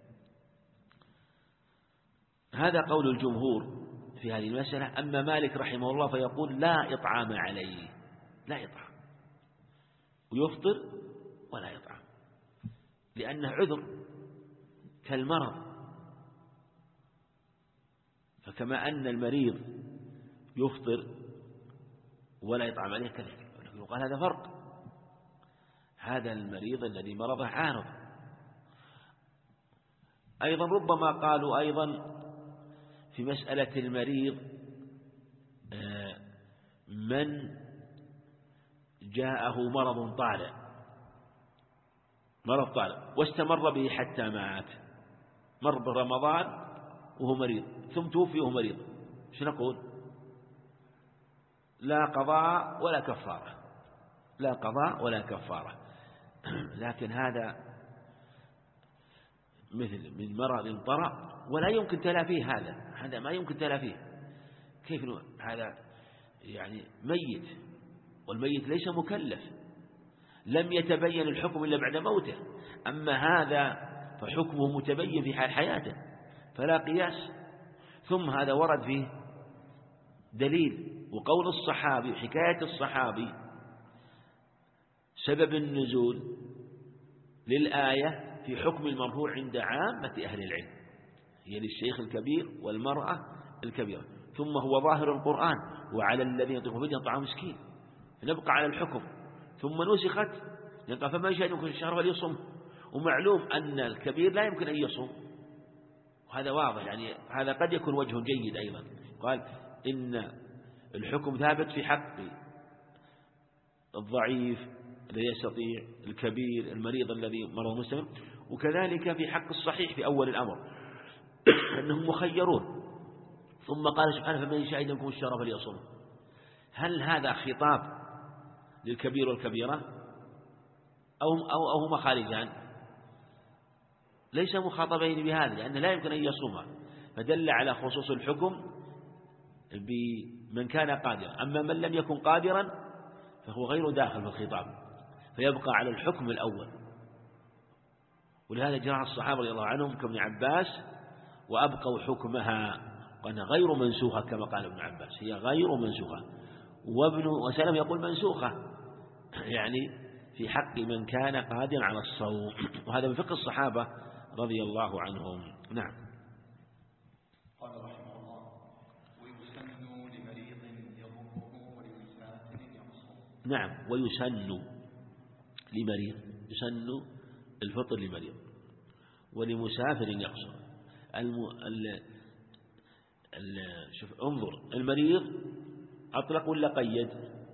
Speaker 1: هذا قول الجمهور في هذه المسألة. أما مالك رحمه الله فيقول لا إطعام عليه، لا يطعم، ويفطر ولا يطعم، لأنه عذر كالمرض. فكما أن المريض يفطر ولا يطعم عليه كذلك، ولكن يقال هذا فرق، هذا المريض الذي مرضه عارض. أيضا ربما قالوا أيضا في مسألة المريض من جاءه مرض طارئ واستمر به حتى مات، مر برمضان وهو مريض ثم توفي وهو مريض، شو نقول؟ لا قضاء ولا كفارة. لكن هذا مثل من مرض طرأ ولا يمكن تلافيه، هذا ما يمكن تلافيه. كيف هذا؟ يعني ميت، والميت ليس مكلف، لم يتبين الحكم إلا بعد موته. أما هذا فحكمه متبين في حال حياته فلا قياس. ثم هذا ورد فيه دليل، وقول الصحابي وحكاية الصحابي سبب النزول للآية في حكم المرفوع عند عامة أهل العلم، هي للشيخ الكبير والمرأة الكبيرة، ثم هو ظاهر القرآن وعلى الذين يطيقون فدية طعام مسكين، نبقى على الحكم. ثم نسخت قال فمن شهد منكم الشهر فليصم، ومعلوم أن الكبير لا يمكن أن يصوم، وهذا واضح. يعني هذا قد يكون وجه جيد أيضا، قال إن الحكم ثابت في حق الضعيف الذي يستطيع، الكبير، المريض الذي مرض مستمر. وكذلك في حق الصحيح في أول الأمر أنهم مخيرون. ثم قال سبحانه فمن شهد منكم الشهر فليصومه. هل هذا خطاب للكبير والكبيرة أو هما خارجان؟ ليس مخاطبين بهذا، لأنه لا يمكن أن يصومها، فدل على خصوص الحكم بمن كان قادرا. أما من لم يكن قادرا فهو غير داخل في الخطاب، فيبقى على الحكم الأول. ولهذا جاء الصحابة رضي الله عنهم كابن عباس وأبقوا حكمها، وأنها غير منسوخة كما قال ابن عباس، هي غير منسوخة. وابن وسلم يقول منسوخة، يعني في حق من كان قادرا على الصوم. وهذا من فقه الصحابة رضي الله عنهم. نعم.
Speaker 2: قال رحمه الله: ويسن لمريض يضره ولمسافر يقصر.
Speaker 1: نعم، ويسن لمريض، يسن الفطر لمريض ولمسافر يقصر. شوف انظر، المريض أطلق ولا قيد؟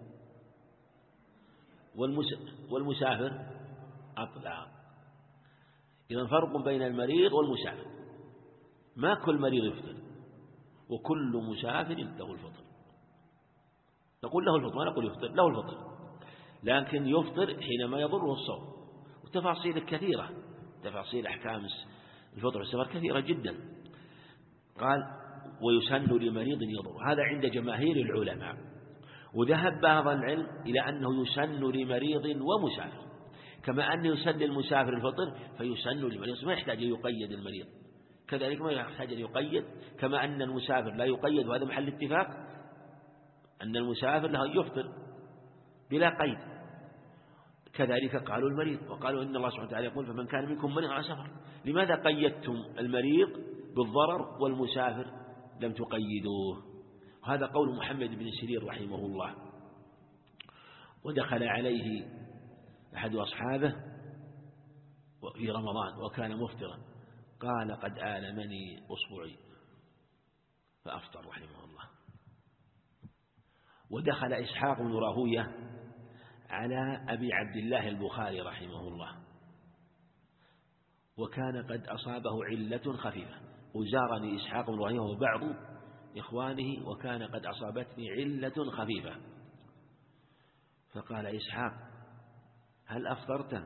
Speaker 1: والمسافر أطلق. إذا فرق بين المريض والمسافر، ما كل مريض يفطر، وكل مسافر له الفطر. نقول له الفطر، ما نقول يفطر، له الفطر، لكن يفطر حينما يضره الصوم. وتفاصيل كثيرة، تفاصيل أحكام الفطر والسفر كثيرة جدا. قال ويسن لمريض يضر، هذا عند جماهير العلماء. وذهب بعض العلم إلى أنه يسن لمريض ومسافر، كما أنه يسن للمسافر الفطر فيسن للمريض، ما يحتاج أن يقيد المريض، كذلك ما يحتاج أن يقيد، كما أن المسافر لا يقيد، وهذا محل اتفاق أن المسافر له يفطر بلا قيد. كذلك قالوا المريض، وقالوا إن الله سبحانه وتعالى يقول فمن كان منكم مريض على سفر. لماذا قيدتم المريض بالضرر والمسافر لم تقيدوه؟ هذا قول محمد بن سيرين رحمه الله. ودخل عليه أحد أصحابه في رمضان وكان مفطرا، قال قد آلمني أصبعي فأفطر رحمه الله. ودخل إسحاق بن راهوية على أبي عبد الله البخاري رحمه الله، وكان قد أصابه علة خفيفة. وزارني إسحاق بن راهوية وبعض إخوانه وكان قد أصابتني علة خفيفة، فقال إسحاق هل أفطرت؟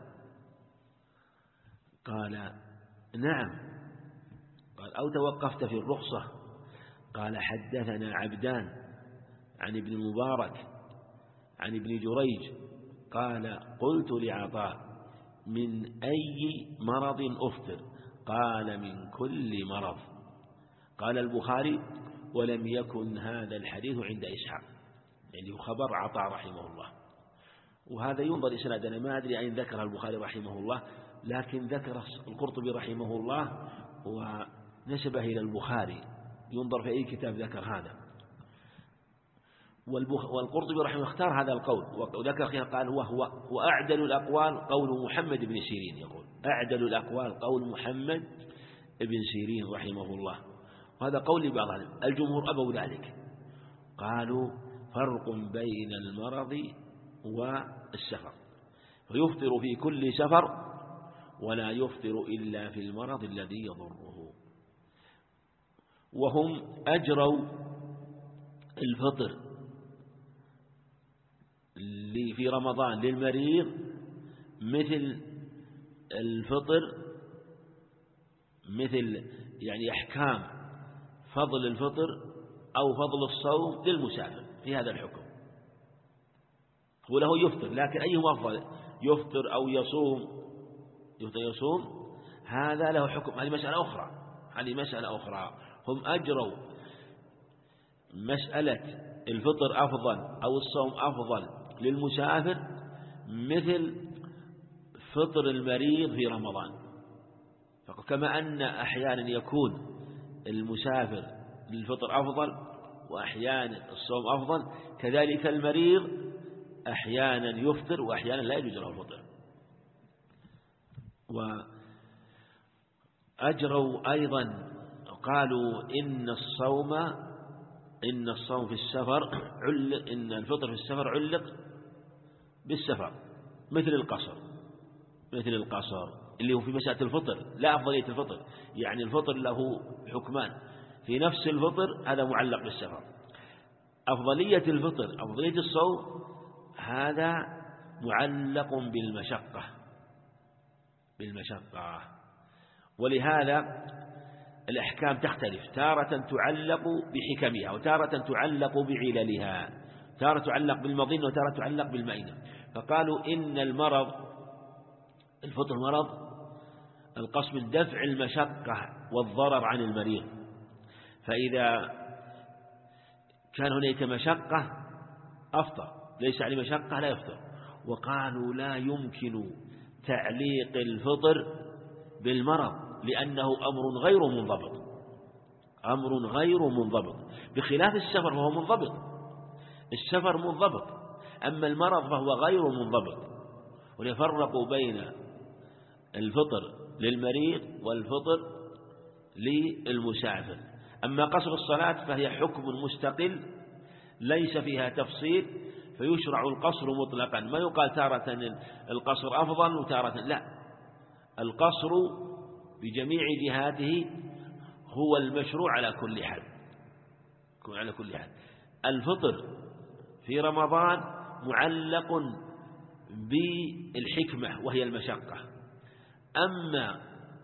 Speaker 1: قال نعم. قال أو توقفت في الرخصة؟ قال حدثنا عبدان عن ابن المبارك عن ابن جريج قال قلت لعطاء من أي مرض أفطر؟ قال من كل مرض. قال البخاري ولم يكن هذا الحديث عند إسحاق، يعني خبر عطاء رحمه الله. وهذا ينظر إسنادا، أنا ما أدري أين ذكر البخاري رحمه الله، لكن ذكر القرطبي رحمه الله ونسبه إلى البخاري، ينظر في أي كتاب ذكر هذا. والقرطبي رحمه الله اختار هذا القول وذكر قال هو أعدل الأقوال قول محمد بن سيرين، يقول أعدل الأقوال قول محمد بن سيرين رحمه الله. وهذا قول لبعض الجمهور أبوا ذلك، قالوا فرق بين المرض والسفر، فيفطر في كل سفر ولا يفطر إلا في المرض الذي يضره. وهم أجروا الفطر في رمضان للمريض مثل الفطر، مثل يعني أحكام فضل الفطر أو فضل الصوم للمسافر في هذا الحكم. وله يفطر، لكن أيهما أفضل، يفطر أو يصوم؟ يصوم، هذا له حكم، هذه مسألة أخرى، هذه مسألة أخرى. هم أجروا مسألة الفطر أفضل أو الصوم أفضل للمسافر مثل فطر المريض في رمضان. كما أن أحيانا يكون المسافر للفطر أفضل وأحيانا الصوم أفضل، كذلك المريض أحيانا يفطر وأحيانا لا يجوز له الفطر. وأجروا أيضا قالوا إن الصوم في السفر إن الفطر في السفر علق بالسفر مثل القصر اللي هو في مسألة الفطر، لا أفضلية الفطر، يعني الفطر له حكمان في نفس الفطر، هذا معلق بالسفر. أفضلية الفطر أفضلية الصوم هذا معلق بالمشقة، ولهذا الأحكام تختلف، تارة تعلق بحكمها وتارة تعلق بعللها، تارة تعلق بالمظنة وتارة تعلق بالمئنة. فقالوا إن الفطر مرض القصد من دفع المشقة والضرر عن المريض، فإذا كان هناك مشقة أفطر، ليس عليه مشقة لا يفطر. وقالوا لا يمكن تعليق الفطر بالمرض لأنه أمر غير منضبط، بخلاف السفر فهو منضبط، السفر منضبط، أما المرض فهو غير منضبط. وليفرقوا بين الفطر للمريض والفطر للمسافر. أما قصر الصلاة فهي حكم مستقل ليس فيها تفصيل، فيشرع القصر مطلقا، ما يقال تارة القصر أفضل وتارة لا، القصر بجميع جهاته هو المشروع على كل حال. الفطر في رمضان معلق بالحكمة وهي المشقة، أما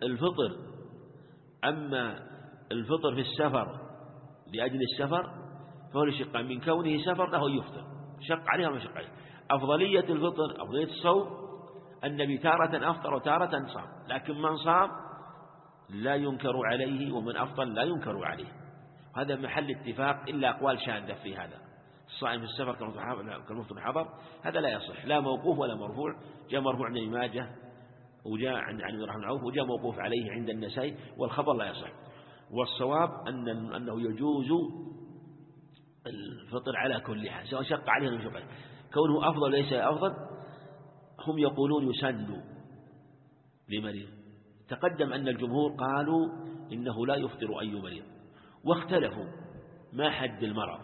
Speaker 1: الفطر في السفر لأجل السفر فهو لشق من كونه سفر له يفطر، شق عليه ومشق عليه. أفضلية الفطر أفضلية الصوم النبي تارة أفطر وتارة صام، لكن من صام لا ينكر عليه ومن أفطر لا ينكر عليه، هذا محل اتفاق، إلا أقوال شاذة في هذا. الصائم في السفر كالمفطر الحضر هذا لا يصح، لا موقوف ولا مرفوع، جاء مرفوع عند ابن ماجه وجاء عن عبد الرحمن بن عوف وجاء موقوف عليه عند النسائي، والخبر لا يصح. والصواب أنه يجوز الفطر على كل حال سواء شق عليه أو شق عليه، كونه أفضل ليس أفضل. هم يقولون يسن لمريض، تقدم أن الجمهور قالوا إنه لا يفطر أي مريض، واختلفوا ما حد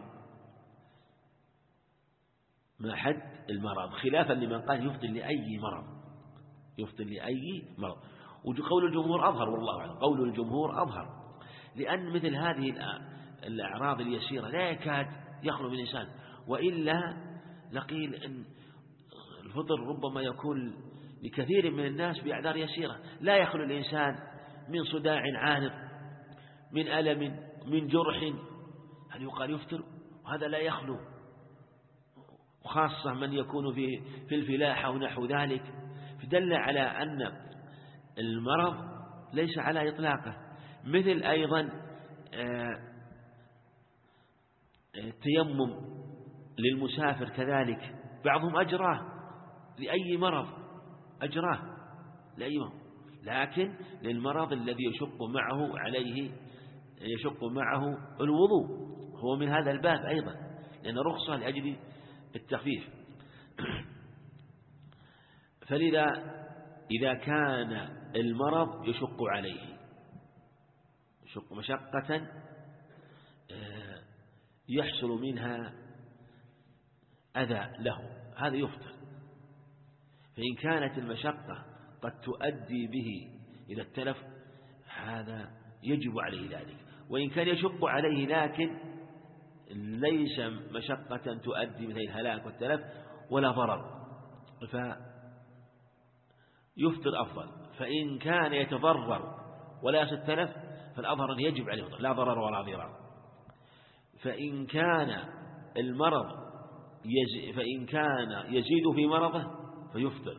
Speaker 1: المرض خلافا لمن قال يفطر لأي مرض. وقول الجمهور أظهر، والله أعلم قول الجمهور أظهر، لأن مثل هذه الأعراض اليسيرة لا يكاد يخلو من الإنسان، وإلا لقيل أن الفطر ربما يكون لكثير من الناس بأعذار يسيرة، لا يخلو الإنسان من صداع عانق، من ألم، من جرح، هل يقال يفطر؟ وهذا لا يخلو، وخاصة من يكون في الفلاحة ونحو ذلك، فدل على أن المرض ليس على إطلاقه. مثل أيضا التيمم للمسافر كذلك، بعضهم أجراه لأي مرض، لكن للمرض الذي يشق معه الوضوء، هو من هذا الباب أيضا، لأن رخصة لأجل التخفيف. فلذا إذا كان المرض يشق مشقة يحصل منها أذى له، هذا يفطر. فإن كانت المشقة قد تؤدي به إلى التلف هذا يجب عليه ذلك، وإن كان يشق عليه لكن ليس مشقة تؤدي مثل الهلاك والتلف ولا ضرر فيفطر أفضل. فإن كان يتضرر ولا يحصل التلف فالأظهر أن يجب عليه الفطر، لا ضرر ولا ضرار. فإن كان يزيد في مرضه فيفطر،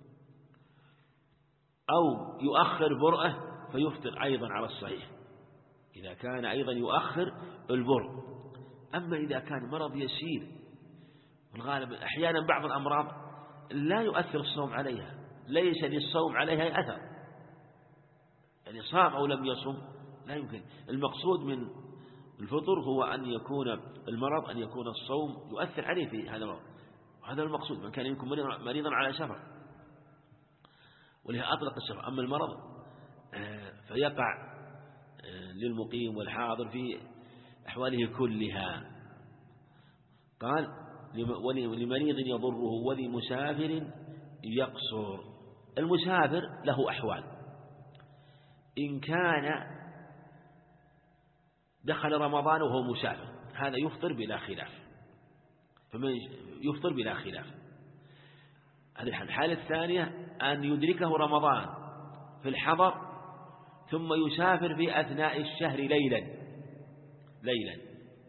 Speaker 1: أو يؤخر برئه فيفطر أيضا على الصحيح، إذا كان أيضا يؤخر البرء. أما إذا كان مرض يسير، والغالب أحيانا بعض الأمراض لا يؤثر الصوم عليها، ليس للصوم عليها أثر، يعني صام أو لم يصم لا يمكن. المقصود من الفطر هو أن يكون المرض، أن يكون الصوم يؤثر عليه في هذا المرض، وهذا المقصود. من كان يكون مريضا على سفر ولها أطلق السفر. أما المرض فيقع للمقيم والحاضر في أحواله كلها. قال لمريض يضره ولمسافر يقصر. المسافر له أحوال: إن كان دخل رمضان وهو مسافر هذا يفطر بلا خلاف، فمن يفطر بلا خلاف. هذه الحالة الثانية أن يدركه رمضان في الحضر ثم يسافر في أثناء الشهر ليلا،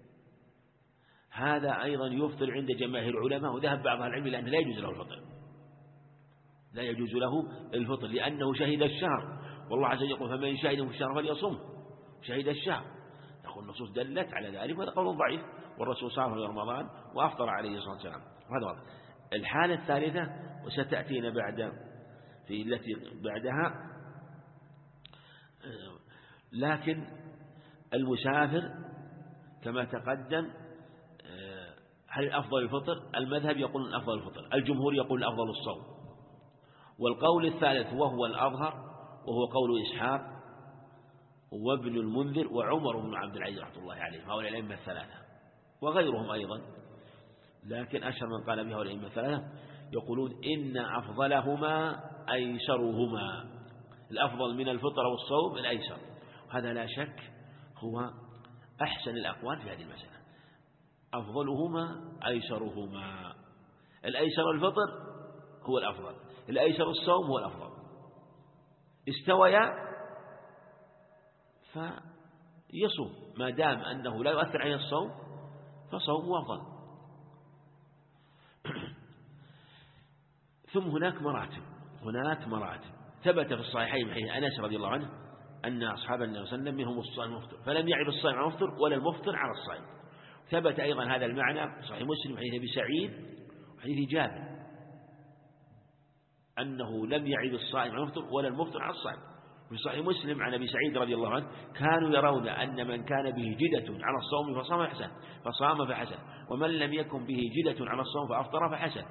Speaker 1: هذا أيضا يفطر عند جماهير العلماء، وذهب بعض العلم إلى أنه لا يجوز له الفطر، لا يجوز له الفطر لأنه شهد الشهر، والله عز وجل يقول: فمن شهده الشهر فليصم. شهد الشهر، تقول النصوص دلت على ذلك، وهذا قول ضعيف، والرسول صام في رمضان وأفطر عليه الصلاة والسلام. هذا واضح. الحالة الثالثة وستأتينا في التي بعدها، لكن المسافر كما تقدم هل الأفضل الفطر؟ المذهب يقول الأفضل الفطر، الجمهور يقول الأفضل الصوم، والقول الثالث وهو الأظهر وهو قول إسحاق وابن المنذر وعمر بن عبد العزيز رحمة الله عليه، هؤلاء الأئمة الثلاثة وغيرهم أيضا، لكن أشهر من قال بها الأئمة الثلاثة يقولون إن أفضلهما أيسرهما، الأفضل من الفطر والصوم الأيسر، وهذا لا شك هو أحسن الأقوال في هذه المسألة. أفضلهما أيسرهما، الأيسر الفطر هو الأفضل، الأيسر الصوم هو الأفضل، استويا فيصوم ما دام أنه لا يؤثر عليه الصوم فصومه أفضل. ثم هناك مراتب ثبت في الصحيحين من حديث أنس رضي الله عنه أن أصحاب النبي صلى الله عليه وسلم منهم الصائم والمفطر، فلم يعب الصائم على المفطر ولا المفطر على الصائم. ثبت أيضا هذا المعنى في صحيح مسلم حديث أبي سعيد وحديث جابر أنه لم يعب الصائم على المفطر ولا المفطر على الصائم. في صحيح مسلم عن أبي سعيد رضي الله عنه: كانوا يرون أن من كان به جدة على الصوم فصام فحسن، ومن لم يكن به جدة على الصوم فأفطر فحسن.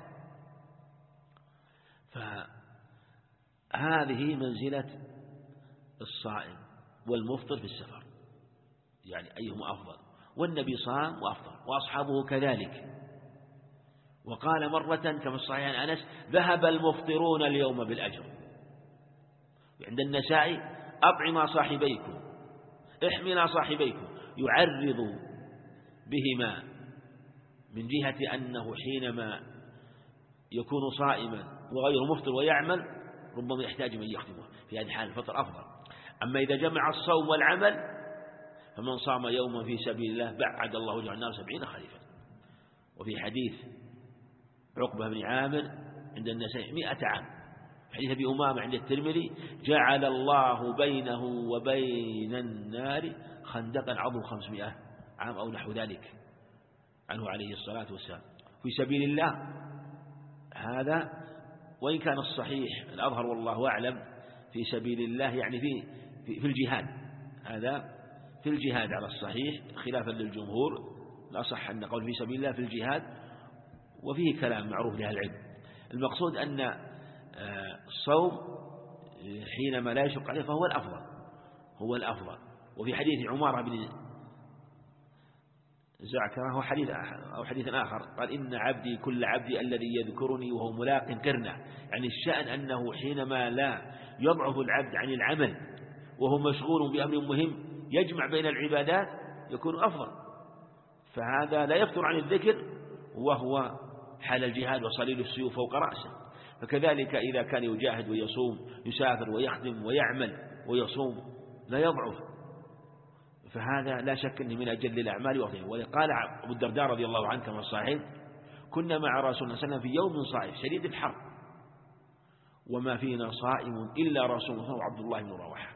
Speaker 1: فهذه منزلة الصائم والمفطر في السفر، يعني أيهما أفضل، والنبي صام وأفطر وأصحابه كذلك. وقال مرة كما الصحيح عن أنس: ذهب المفطرون اليوم بالأجر. عند النسائي: أطعما صاحبيكم، احملا صاحبيكم، يعرض بهما من جهة أنه حينما يكون صائما وغير مفطر ويعمل ربما يحتاج من يخدمه، في هذه الحالة الفطر أفضل. أما إذا جمع الصوم والعمل فمن صام يوما في سبيل الله بعد الله وجهه النار 70 خريفا. وفي حديث عقبة بن عامر عند النسائي 100 عام، حديث أبي أمامة عند الترمذي: جعل الله بينه وبين النار خندقا عظم 500 عام أو نحو ذلك عنه عليه الصلاة والسلام. في سبيل الله هذا، وإن كان الصحيح الأظهر والله أعلم في سبيل الله يعني في الجهاد، هذا في الجهاد على الصحيح خلافا للجمهور، لا صح أن قول في سبيل الله في الجهاد، وفيه كلام معروف لأهل العلم. المقصود أن الصوم حينما لا يشق عليه فهو الأفضل. وفي حديث عمارة بن زعكرة هو حديث آخر قال: إن عبدي كل عبدي الذي يذكرني وهو ملاق قرنه، يعني الشأن أنه حينما لا يضعف العبد عن العمل وهو مشغول بأمر مهم يجمع بين العبادات يكون أفضل، فهذا لا يفتر عن الذكر وهو حال الجهاد وصليل السيوف فوق رأسه. فكذلك إذا كان يجاهد ويصوم، يسافر ويخدم ويعمل ويصوم لا يضعف، فهذا لا شك أنه من أجل الأعمال وأفضل. وقال أبو الدرداء رضي الله عنه كما صحيح: كنا مع رسول الله صلى الله عليه وسلم في يوم صائف شديد الحر وما فينا صائم إلا رسول الله وعبد الله بن رواحة،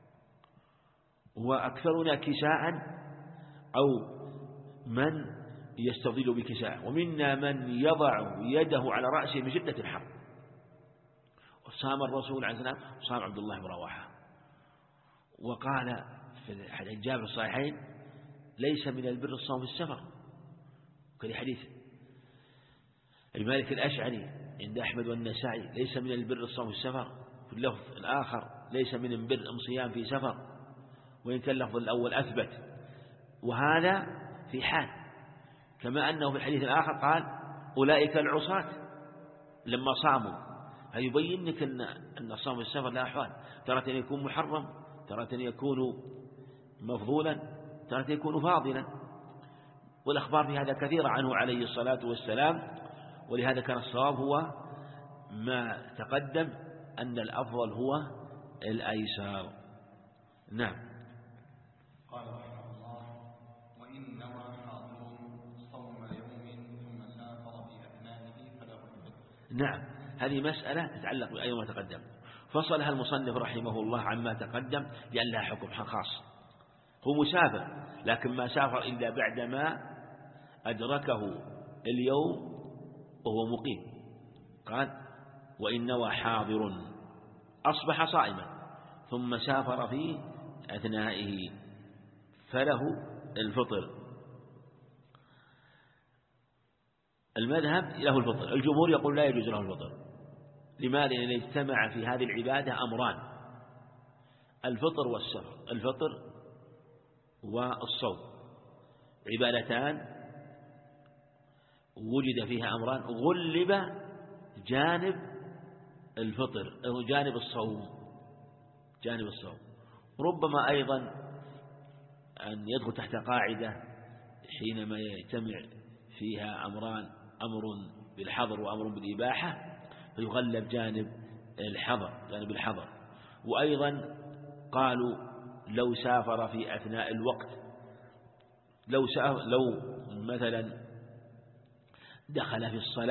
Speaker 1: وأكثرنا كساء أو من يستظل بكساء، ومنا من يضع يده على رأسه من شدة الحر. وصام الرسول عليه السلام وصام عبد الله بن رواحة. وقال في حديث جابر الصحيحين: ليس من البر الصوم في السفر، وكذا حديث أبي مالك الأشعري عند أحمد والنسائي: ليس من البر الصوم في السفر. في اللفظ الآخر: ليس من البر الصيام في سفر، وإن كان اللفظ الأول أثبت. وهذا في حال، كما أنه في الحديث الآخر قال: أولئك العصاة لما صاموا يبين لك أن الصوم في السفر له أحوال، ترى أن يكون محرم، ترى أن يكون مفضولا، ترى أن يكون فاضلا، والأخبار في هذا كثيرة عنه عليه الصلاة والسلام. ولهذا كان الصواب هو ما تقدم أن الأفضل هو الأيسر. نعم.
Speaker 2: قال رحمه الله: وإن نوى حاضر صوم يوم ثم سافر في أثنائه فله الفطر.
Speaker 1: نعم، هذه مسألة تتعلق بأي ما تقدم، فصلها المصنف رحمه الله عما تقدم لأن لها حكم خاص. هو مسافر لكن ما سافر إلا بعدما أدركه اليوم وهو مقيم. قال: وإن نوى حاضر أصبح صائما ثم سافر في أثنائه فله الفطر. المذهب له الفطر، الجمهور يقول لا يجوز له الفطر. لماذا؟ لأن اجتمع في هذه العبادة أمران: الفطر والسفر، الفطر والصوم، عبادتان وجد فيها أمران، غلب جانب الفطر أو جانب الصوم، جانب الصوم. ربما أيضا أن يدخل تحت قاعدة حينما يجتمع فيها أمران، أمر بالحظر وأمر بالإباحة، فيغلب جانب الحظر، جانب الحظر. وأيضا قالوا لو سافر في أثناء الوقت، لو مثلا دخل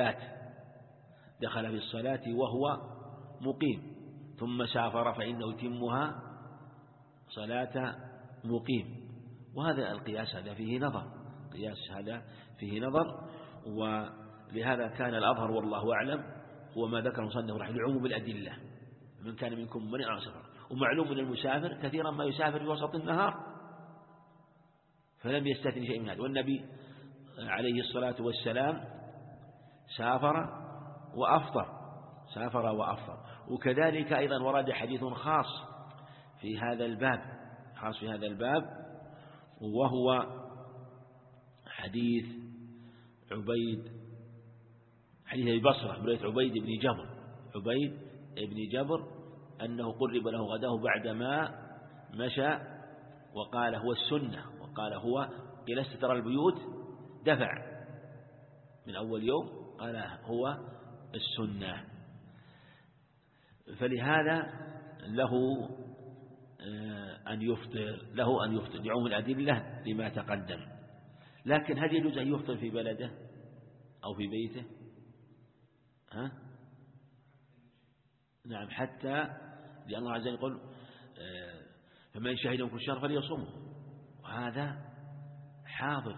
Speaker 1: في الصلاة وهو مقيم ثم سافر فإنه يتمها صلاة مقيم. وهذا القياس هذا فيه نظر، قياس هذا فيه نظر. ولهذا كان الأظهر والله أعلم هو ما ذكر المصنف رحمه الله لعموم الأدلة: من كان منكم من على سفر. ومعلوم من المسافر كثيرا ما يسافر في وسط النهار فلم يستثني شيء من هذا. والنبي عليه الصلاة والسلام سافر وأفطر. وكذلك أيضا ورد حديث خاص في هذا الباب، وهو حديث أبي بصرة، عبيد بن جبر أنه قرب له غداه بعدما مشى وقال هو السنة، وقال هو جلست ترى البيوت دفع من أول يوم، قال هو السنة. فلهذا له أن يفطر لعموم الأدلة لما تقدم. لكن هل يجوز أن يفطر في بلده أو في بيته؟ نعم، حتى لأن الله عز وجل يقول فمن شهد منكم الشهر فليصومه، وهذا حاضر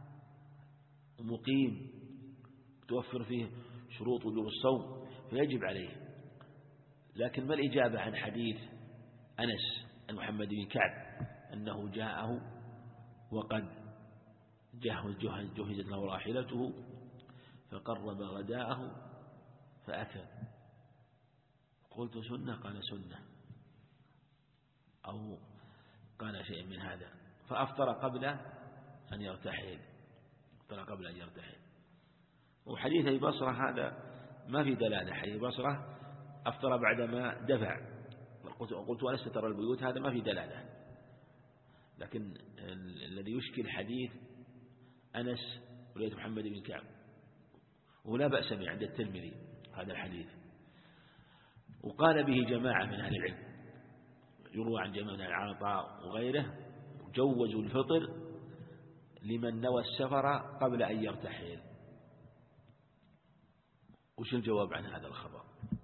Speaker 1: مقيم توفر فيه شروط وجوب الصوم فيجب عليه. لكن ما الإجابة عن حديث أنس عن محمد بن كعب أنه جاءه وقد جهزت له راحلته فقرب غداءه فأكل؟ قلت سنة، قال سنة، أو قال شيء من هذا، فأفطر قبل أن يرتحل. وحديث أبي بصرة هذا ما في دلالة. حديث بصرة أفطر بعدما دفع، وقلت ألست ترى البيوت، هذا ما في دلالة. لكن الذي يشكل حديث أنس ورواية محمد بن كعب، ولا بأس به عند الترمذي هذا الحديث، وقال به جماعة من أهل العلم، يروى عن جماعة من العطاء وغيره، جوزوا الفطر لمن نوى السفر قبل أن يرتحل. وش الجواب عن هذا الخبر؟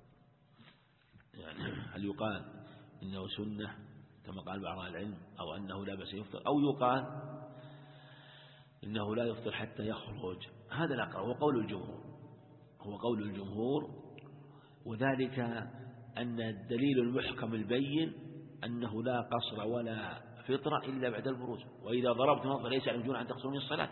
Speaker 1: يعني هل يقال إنه سنة كما قال بعض أهل العلم، أو أنه لا بأس يفطر، أو يقال إنه لا يفطر حتى يخرج؟ هذا الأقرب هو قول الجمهور. وذلك أن الدليل المحكم البين أنه لا قصر ولا فطر إلا بعد البروج، وإذا ضربتم فليس على الجنون أن تقصروا من الصلاة،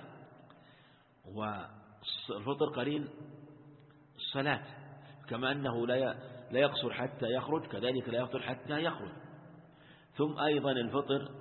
Speaker 1: والفطر قليل الصلاة، كما أنه لا يقصر حتى يخرج كذلك لا يفطر حتى يخرج. ثم أيضا الفطر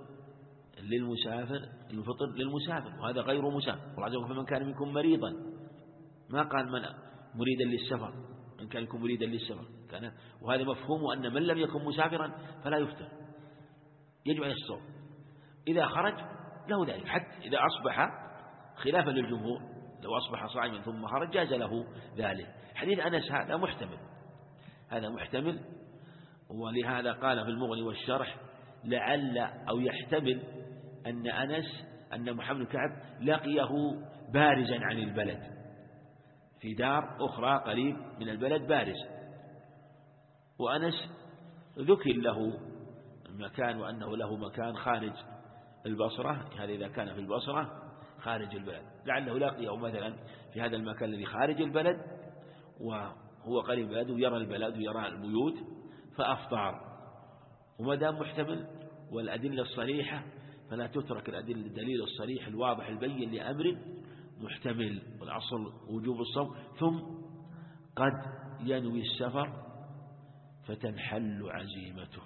Speaker 1: للمسافر وهذا غير مسافر. الله عز وجل فمن كان منكم مريضا، ما قال من مريدا للسفر، إن كان يكون مريدا للسفر وهذا مفهوم أن من لم يكن مسافرا فلا يفطر، يجب عليه الصوم. إذا خرج له ذلك، حتى إذا أصبح خلافا للجمهور، لو أصبح صائما ثم خرج جاز له ذلك. حديث أنس هذا محتمل، ولهذا قال في المغني والشرح لعل أو يحتمل أن محمد بن كعب لقيه بارزا عن البلد في دار أخرى قريب من البلد بارز، وأنس ذكر له مكان وأنه له مكان خارج البصرة، هذا إذا كان في البصرة خارج البلد، لعله لقيه مثلا في هذا المكان الذي خارج البلد وهو قريب البلد ويرى البلد ويرى البيوت فأفطر. وما دام محتمل والأدلة الصريحة فلا تترك الدليل الصريح الواضح البين لأمر محتمل، والأصل وجوب الصوم. ثم قد ينوي السفر فتنحل عزيمته،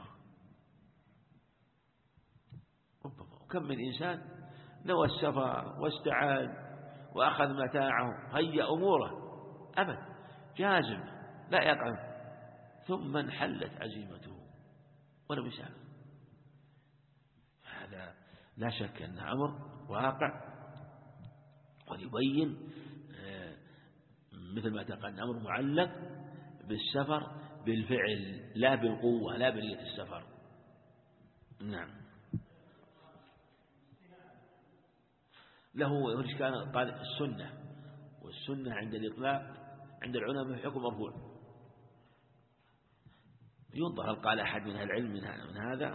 Speaker 1: وكم من إنسان نوى السفر واستعان وأخذ متاعه هيأ أموره أبد جازم لا يقعد، ثم انحلت عزيمته ولم يسافر. هذا لا شك أن أمر واقع، ويبين مثل ما تقدم أمر معلق بالسفر بالفعل لا بالقوة لا بنية السفر. نعم. له إشكال، قال السنة، والسنة عند الإطلاق عند العلماء حكم مرفوع، ينظر هل قال أحد من العلم من هذا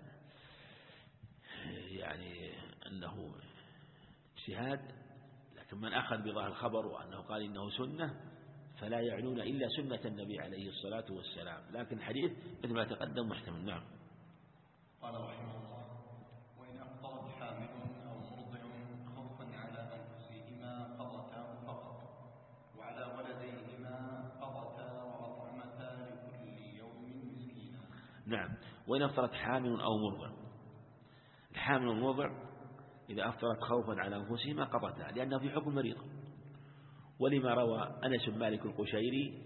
Speaker 1: يعني أنه اجتهاد، لكن من أخذ بظاهر الخبر وأنه قال إنه سنة فلا يعنون إلا سنة النبي عليه الصلاة والسلام، لكن الحديث مثل ما تقدم محتمل. نعم.
Speaker 2: قال رحمه الله: وإن أفطرت حامل أو مرضع خوفا على أنفسهما قضتا فقط، وعلى ولديهما قضتا وأطعمتا لكل يوم مسكينا.
Speaker 1: نعم. وإن أفطرت حامل أو مرضع، الحامل والمرضع إذا أفطرت خوفا على أنفسهما قضتا، لأنه في حكم مريض، ولما روى أنس بن مالك القشيري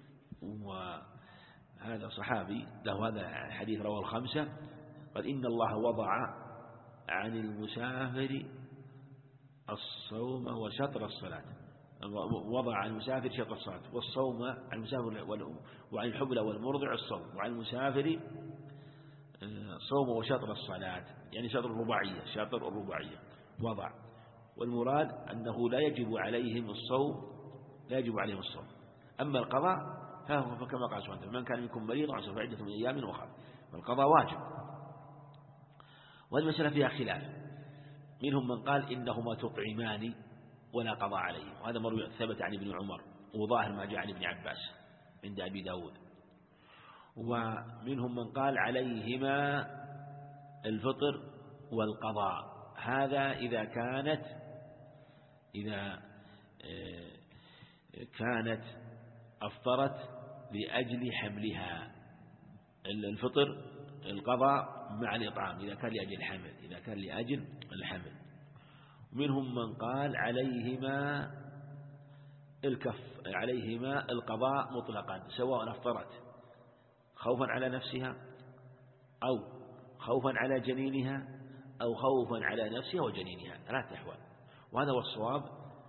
Speaker 1: وهذا صحابي له هذا الحديث رواه الخمسة، قال إن الله وضع عن المسافر الصوم وشطر الصلاة، وضع عن المسافر شطر الصلاة والصوم عن المسافر، وعن الحبلى والمرضع الصوم، وعن المسافر صوم وشطر الصلاة، يعني شطر الرباعية وضع، والمراد أنه لا يجب عليهم الصوم، أما القضاء فكما قال سبحانه: من كان منكم مريضا فسوف عدة من أيام أخرى، فالقضاء واجب. والمسألة فيها خلاف، منهم من قال إنهما تطعمان ولا قضاء عليهم، وهذا مروي ثبت عن ابن عمر وظاهر ما جاء عن ابن عباس عند أبي داود. ومنهم من قال عليهما الفطر والقضاء، هذا إذا كانت أفطرت لأجل حملها، الفطر القضاء مع الإطعام إذا كان لأجل الحمل. ومنهم من قال عليهما القضاء مطلقا، سواء أفطرت خوفا على نفسها أو خوفا على جنينها أو خوفا على نفسها وجنينها، 3 أحوال. وهذا هو الصواب،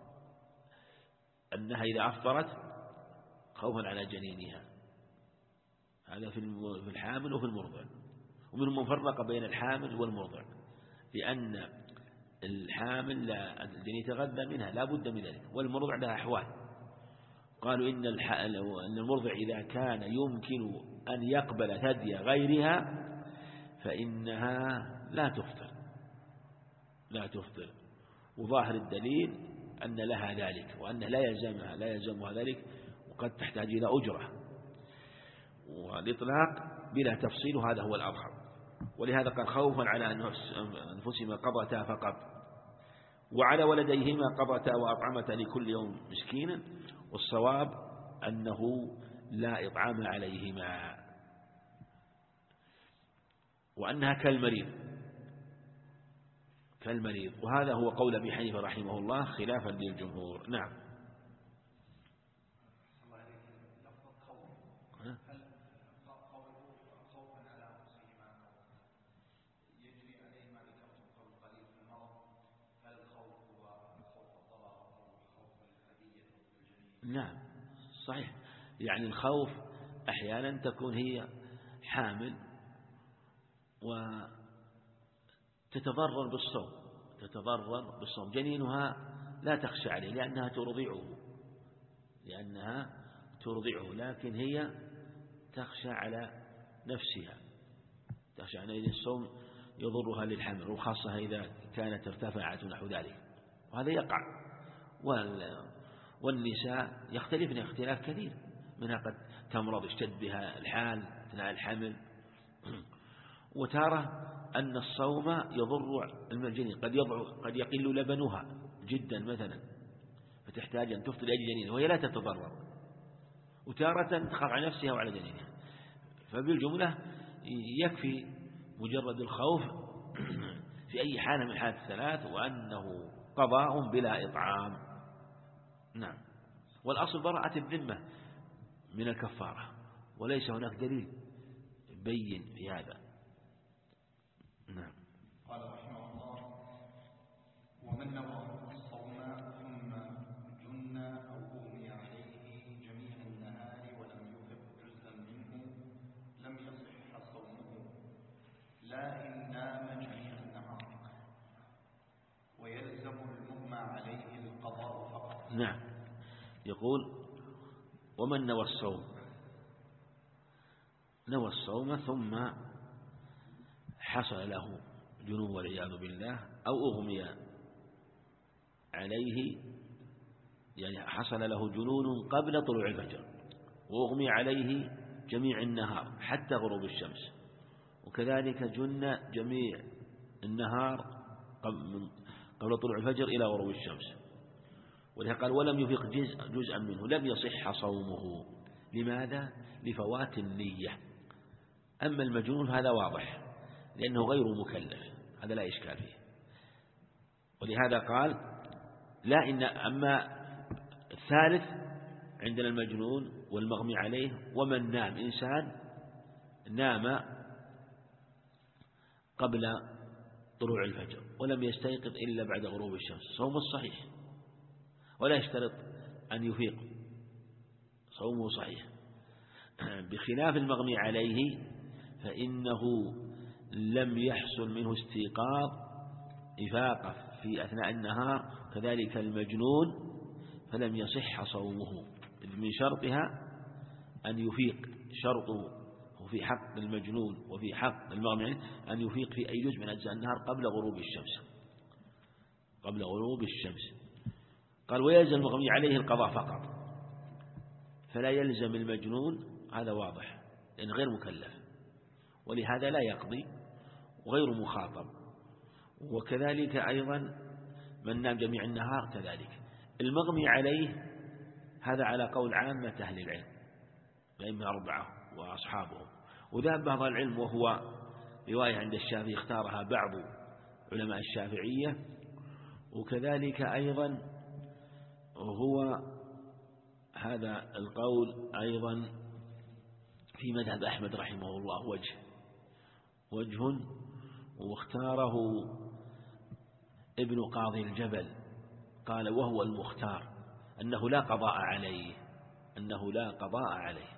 Speaker 1: أنها إذا أفطرت خوفا على جنينها، هذا في الحامل وفي المرضع. ومنهم من فرق بين الحامل والمرضع، لأن الحامل الجنين يتغذى منها لا بد من ذلك، والمرضع لها أحوال. قالوا إن المرضع إذا كان يمكن أن يقبل ثدي غيرها فإنها لا تفطر، وظاهر الدليل أن لها ذلك، وأن لا يلزمها ذلك، وقد تحتاج إلى أجرة. والإطلاق بلا تفصيل هذا هو الأظهر، ولهذا قال خوفا على أنفسهما قضتا فقط، وعلى ولديهما قضتا وأطعمتا لكل يوم مسكينا، والصواب أنه لا إطعام عليهما، وأنها كالمريض، وهذا هو قول أبي حنيفة رحمه الله خلافا للجمهور. نعم.
Speaker 2: لفظة
Speaker 1: نعم صحيح، يعني الخوف أحيانا تكون هي حامل وتتضرر بالصوم، جنينها لا تخشى عليه لأنها ترضعه، لكن هي تخشى على نفسها، تخشى أن الصوم يضرها للحمل، وخاصة إذا كانت ارتفعت ونحو ذلك، وهذا يقع. والنساء يختلفن اختلاف كثير، منها قد تمرض يشتد بها الحال أثناء الحمل، وترى أن الصوم يضر الجنين، قد يقل لبنها جدا مثلا فتحتاج أن تفطر لأجل جنينها وهي لا تتضرر، وتارة تخاف على نفسها وعلى جنينها. فبالجملة يكفي مجرد الخوف في أي حالة من الحالات الثلاث، وأنه قضاء بلا إطعام. نعم. والأصل براءة الذمة من الكفارة، وليس هناك دليل بين في هذا. نعم.
Speaker 2: قال رحمه الله: ومن نوى الصوم ثم جن أو أغمي عليه جميع النهار ولم يفق جزءا منه لم يصح صومه، لا إن نام جميع النهار، ويلزم المغمى عليه القضاء فقط.
Speaker 1: نعم. يقول: ومن نوى الصوم ثم حصل له جنون والعياذ بالله، أو أغمي عليه، يعني حصل له جنون قبل طلوع الفجر وأغمي عليه جميع النهار حتى غروب الشمس، وكذلك جن جميع النهار قبل طلوع الفجر إلى غروب الشمس، ولهذا قال: ولم يفق جزءا منه لم يصح صومه. لماذا؟ لفوات النية. أما المجنون هذا واضح لأنه غير مكلف، هذا لا إشكال فيه، ولهذا قال: لا إن. أما الثالث عندنا المجنون والمغمي عليه ومن نام، إنسان نام قبل طلوع الفجر ولم يستيقظ إلا بعد غروب الشمس، صوم الصحيح ولا يشترط أن يفيق، صومه صحيح. بخلاف المغمي عليه فإنه لم يحصل منه استيقاظ إفاقة في أثناء النهار، كذلك المجنون فلم يصح صومه، من شرطها أن يفيق، شرطه في حق المجنون وفي حق المغمي عليه أن يفيق في أي جزء من أجزاء النهار قبل غروب الشمس. قال: ويلزم المغمي عليه القضاء فقط، فلا يلزم المجنون، هذا واضح لأنه غير مكلف، ولهذا لا يقضي وغير مخاطب. وكذلك أيضا من نام جميع النهار كذلك. المغمي عليه هذا على قول عامة أهل العلم، الأئمة الأربعة وأصحابهم، وذهب بعض العلم وهو رواية عند الشافعي اختارها بعض علماء الشافعية، وكذلك أيضا هو هذا القول أيضا في مذهب أحمد رحمه الله وجه، واختاره ابن قاضي الجبل، قال: وهو المختار أنه لا قضاء عليه،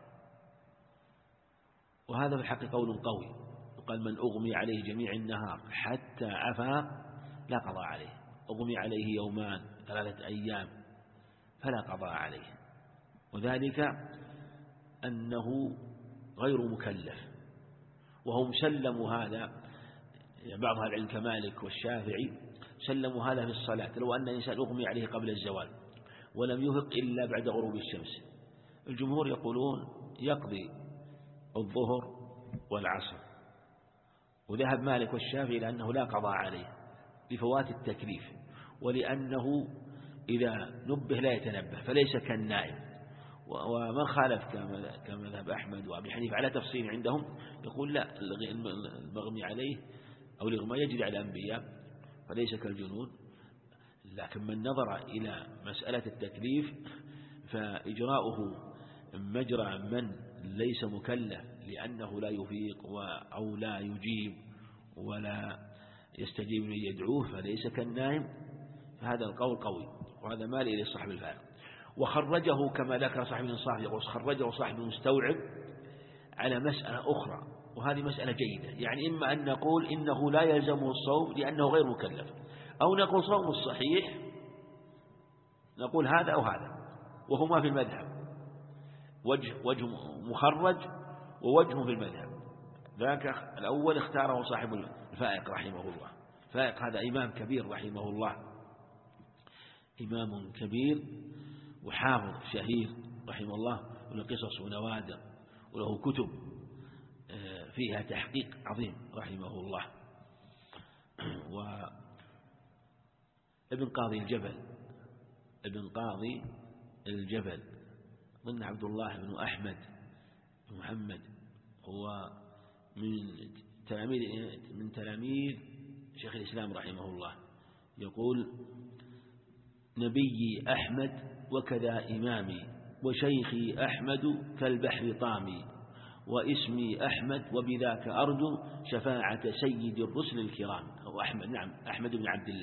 Speaker 1: وهذا في الحق قول قوي. وقال: من أغمي عليه جميع النهار حتى أفاق لا قضاء عليه، أغمي عليه يومان 3 أيام فلا قضاء عليه، وذلك أنه غير مكلف، وهم سلموا هذا، بعض أهل العلم كمالك والشافعي سلموا هذا في الصلاة، لو أن إنسان أغمي عليه قبل الزوال ولم يفق إلا بعد غروب الشمس. الجمهور يقولون يقضي الظهر والعصر، وذهب مالك والشافعي لأنه لا قضاء عليه لفوات التكليف، ولأنه إذا نبه لا يتنبه فليس كالنائم. ومن خالف كمذهب أحمد وأبي حنيفة على تفصيل عندهم يقول: لا، المغمي عليه أو الإغماء يجري على الأنبياء فليس كالجنون. لكن من نظر إلى مسألة التكليف فإجراؤه مجرى من ليس مكلف لأنه لا يفيق أو لا يجيب ولا يستجيب من يدعوه فليس كالنائم، فهذا القول قوي، وهذا مال إلى صاحب الفارق. وخرجه كما ذكر صاحب الإنصاف، يقول خرجه صاحب المستوعب على مسألة أخرى، وهذه مسألة جيدة. يعني إما أن نقول إنه لا يلزمه الصوم لأنه غير مكلف، أو نقول صوم الصحيح، نقول هذا أو هذا، وهما في المذهب وجه مخرج ووجه في المذهب. ذاك الأول اختاره صاحب الفائق رحمه الله. الفائق هذا إمام كبير رحمه الله، إمام كبير وحافظ شهير رحمه الله، وله قصص ونوادر وله كتب فيها تحقيق عظيم رحمه الله. وابن قاضي الجبل ظن عبد الله بن أحمد بن محمد، هو من تلاميذ شيخ الإسلام رحمه الله. يقول نبيي أحمد وكذا إمامي، وشيخي أحمد كالبحر طامي، واسمي أحمد وبذاك أرجو شفاعة سيد الرسل الكرام. أو أحمد، نعم، أحمد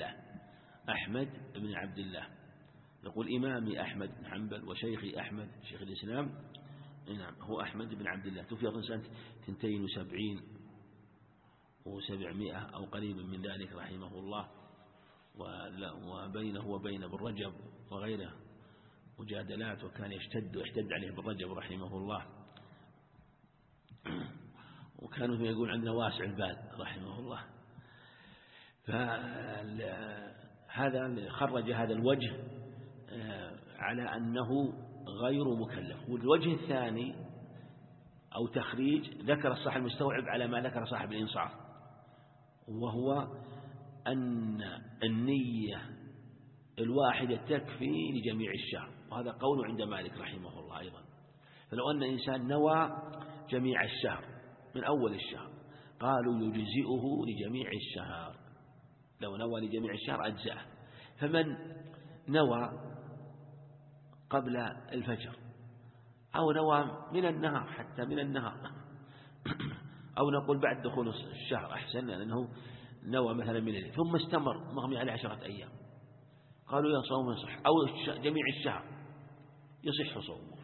Speaker 1: بن عبد الله. يقول إمامي أحمد بن حنبل وشيخي أحمد شيخ الإسلام، نعم، هو أحمد بن عبد الله، توفي سنة 72 و700 أو قريبا من ذلك رحمه الله. وبينه وبين ابن رجب وغيره مجادلات، وكان يشتد عليه ابن رجب رحمه الله، وكانوا يقول عندنا واسع البال رحمه الله. فهذا خرج هذا الوجه على أنه غير مكلف. والوجه الثاني أو تخريج ذكر صاحب المستوعب على ما ذكر صاحب الإنصاف، وهو أن النية الواحدة تكفي لجميع الشهر، وهذا قول عند مالك رحمه الله أيضا. فلو أن إنسان نوى جميع الشهر من أول الشهر قالوا يجزئه لجميع الشهر، لو نوى لجميع الشهر أجزأه. فمن نوى قبل الفجر أو نوى من النهار، حتى من النهار، أو نقول بعد دخول الشهر أحسن، لأنه نوى مثلا من الليل ثم استمر مغمي عليه 10 أيام، قالوا يصوم يصح، أو جميع الشهر يصح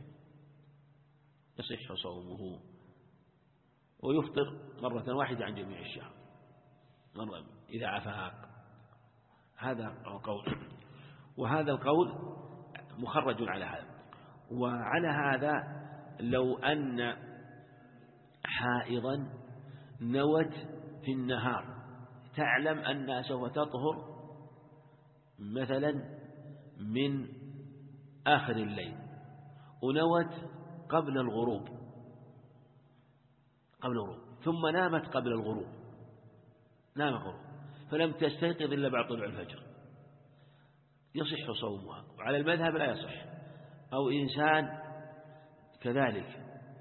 Speaker 1: صومه ويفطر مرة واحدة عن جميع الشهر مرة إذا أفاق. هذا القول، وهذا القول مخرج على هذا. وعلى هذا لو أن حائضا نوت في النهار تعلم أنها سوف تطهر مثلا من آخر الليل، ونوت قبل الغروب ثم نامت قبل الغروب، فلم تستيقظ إلا بعد طلوع الفجر، يصح صومها. وعلى المذهب لا يصح. أو إنسان كذلك،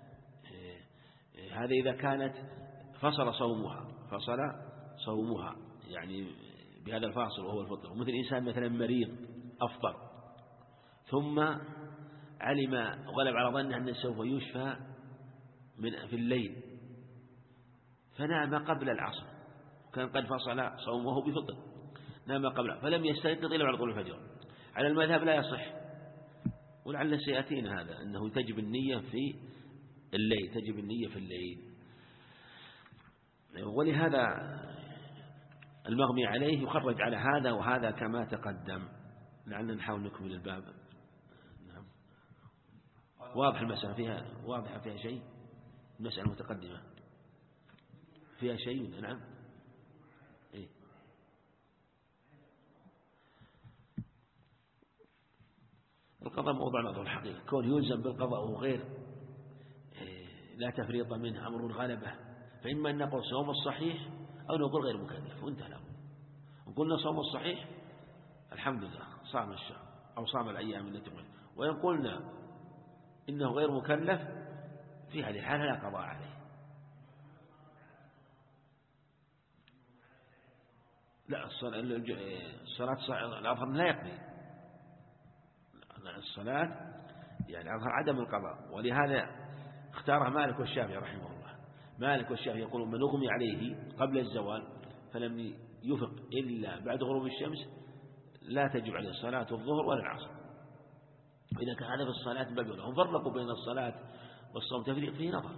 Speaker 1: هذا إذا كانت فصل صومها يعني بهذا الفاصل وهو الفطر. ومثل إنسان مثلا مريض أفطر ثم علم وغلب على ظنه أنه سوف يشفى في الليل فنام قبل العصر، كان قد فصل صومه بفطر، نام قبل فلم يستيقظ إلا بعد طلوع الفجر. على المذهب لا يصح، ولعل سيأتينا هذا أنه تجب النية في الليل، ولهذا المغمي عليه يخرج على هذا وهذا كما تقدم. لعلنا نحاول نكمل الباب. نعم، واضح المسألة واضحة فيها شيء، المسألة متقدمة فيها شيء. نعم، إيه؟ القضاء موضوع نظر الحقيقة، كون يلزم بالقضاء وغير لا تفريط منه أمر غلبه، فإما أن نقول صوم الصحيح أو نقول غير مكلف وانتهى. وقلنا صوم الصحيح الحمد لله صام الشهر أو صام الأيام التي قلنا، وإن قلنا إنه غير مكلف في هذه الحالة لا قضاء عليه. لا، الصلاة الأظهر لا يقضي الصلاة، يعني أظهر عدم القضاء. ولهذا اختاره مالك والشافعي رحمه الله. مالك والشافعي يقولون من أغمي عليه قبل الزوال فلم يفق إلا بعد غروب الشمس لا تجب عليه صلاة الظهر ولا العصر، إذا كان هذا في الصلاة بقوا هم فرقوا بين الصلاة والصوم تفريق فيه نظر،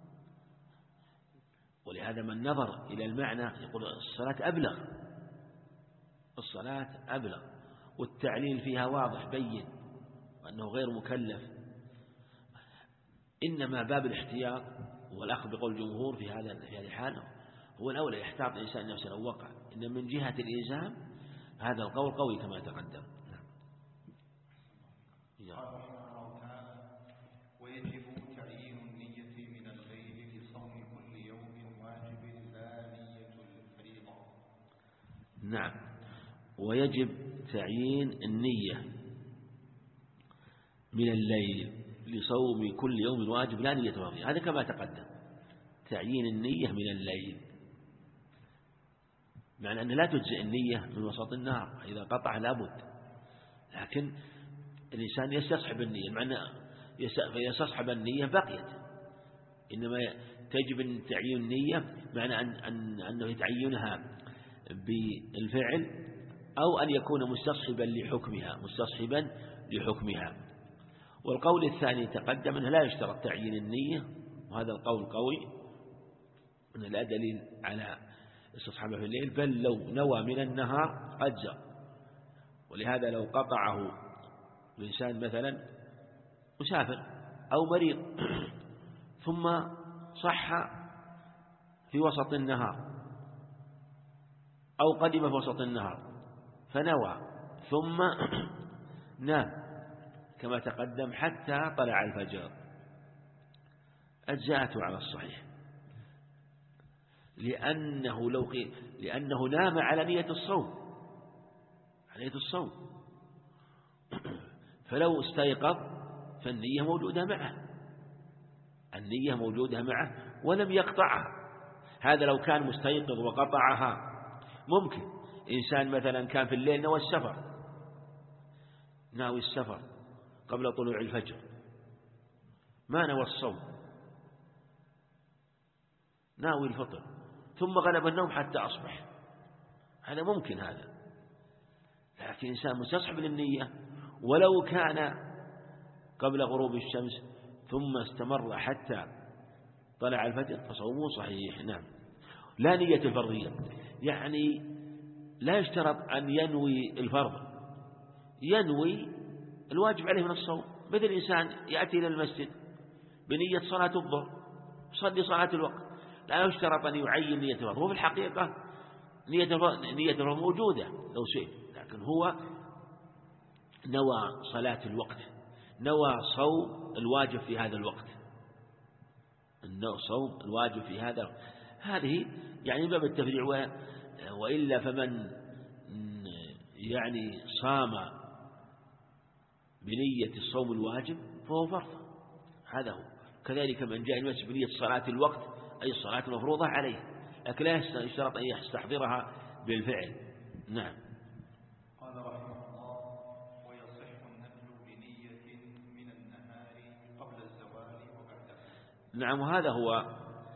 Speaker 1: ولهذا من نظر إلى المعنى يقول الصلاة أبلغ، الصلاة أبلغ والتعليل فيها واضح بين وأنه غير مكلف. إنما باب الاحتياط والأخذ بقول الجمهور في هذه الحالة هو الأولى، يحتاط الإنسان نفسه لو وقع. إن من جهة الإلزام هذا القول قوي كما تقدم.
Speaker 2: ويجب تعيين النية من الليل لصوم كل يوم واجب لا نية الفريضة.
Speaker 1: نعم، ويجب تعيين النية من الليل لصوم كل يوم واجب لا نية الفريضة، هذا كما تقدم. تعيين النية من الليل معنى أن لا تجزئ النية من وسط النهار، إذا قطع لابد، لكن الإنسان يستصحب النية، معنى يستصحب النية بقيت، إنما تجب أن تعيين النية معنى أنه يتعينها بالفعل أو أن يكون مستصحبا لحكمها. والقول الثاني تقدم أنه لا يشترط تعيين النية، وهذا القول قوي أن لا دليل على استصحابه في الليل، بل لو نوى من النهار أجزأ. ولهذا لو قطعه الإنسان مثلا مسافر أو مريض ثم صح في وسط النهار أو قدم في وسط النهار فنوى ثم نام كما تقدم حتى طلع الفجر أجزأته على الصحيح، لأنه نام على نية الصوم، فلو استيقظ فالنية موجودة معه ولم يقطعها. هذا لو كان مستيقظ وقطعها ممكن. إنسان مثلا كان في الليل ناوي السفر قبل طلوع الفجر، ما نوى الصوم، ناوي الفطر، ثم غلب النوم حتى أصبح، هذا ممكن هذا. لكن إنسان مستصحب للنية ولو كان قبل غروب الشمس ثم استمر حتى طلع الفجر فصومه صحيح. نعم. لا نية الفرضية، يعني لا يشترط أن ينوي الفرض، ينوي الواجب عليه من الصوم. مثل إنسان يأتي إلى المسجد بنية صلاة الظهر يصلي صلاة الوقت، لا يشترط أن يعين نية الفرض. هو في الحقيقة نية الفرض موجودة لو شيء، لكن هو نوى صلاة الوقت، نوى صوم الواجب في هذا الوقت، صوم الواجب في هذا. هذه يعني باب التفريع. وإلا فمن يعني صام بنية الصوم الواجب فهو فرض، هذا هو. كذلك من جاء المسجد بنية صلاة الوقت أي الصلاة المفروضة عليه، لكن لا يشترط أن يستحضرها بالفعل. نعم.
Speaker 2: قال رحمه الله: ويصح النفل بنية من النهار قبل الزوال وبعده.
Speaker 1: نعم، وهذا هو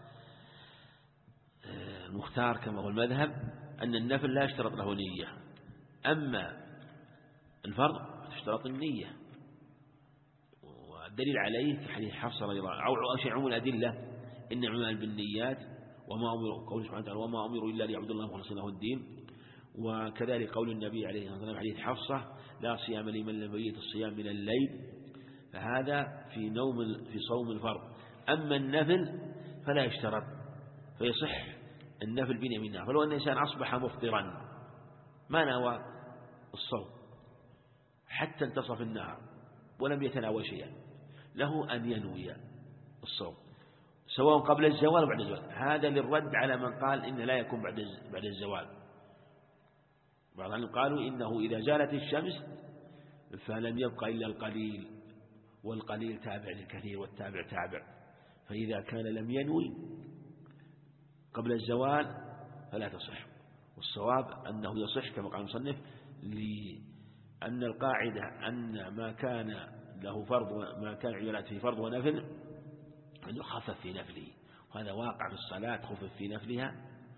Speaker 1: المختار كما هو المذهب، أن النفل لا يشترط له نية، أما الفرض تشترط النية. والدليل عليه في حديث حفصة رضي الله عنها أو شيء عموم الأدلة إن الأعمال بالنيات وما أمروا، قوله سبحانه وتعالى: وما أمروا إلا ليعبدوا الله مخلصين له الدين. وكذلك قول النبي عليه الصلاة والسلام حديث حفصة: لا صيام لمن لم يبيت الصيام من الليل. فهذا في صوم الفرض. أما النفل فلا يشترط، فيصح النفل بنية من النهار. فلو أن الإنسان أصبح مفطرا ما نوى الصوم حتى انتصف النهار ولم يتناول شيئا، له أن ينوي الصوم سواء قبل الزوال وبعد الزوال. هذا للرد على من قال إن لا يكون بعد الزوال. بعضهم قالوا إنه إذا زالت الشمس فلم يبقى إلا القليل، والقليل تابع للكثير والتابع تابع، فإذا كان لم ينوي قبل الزوال فلا تصح. والصواب أنه يصح كما قال المصنف، لأن القاعدة أن ما كان له فرض ما كان عبادات في فرض ونفل أن يخفف في نفله، وهذا واقع في الصلاة خفف في نفلها،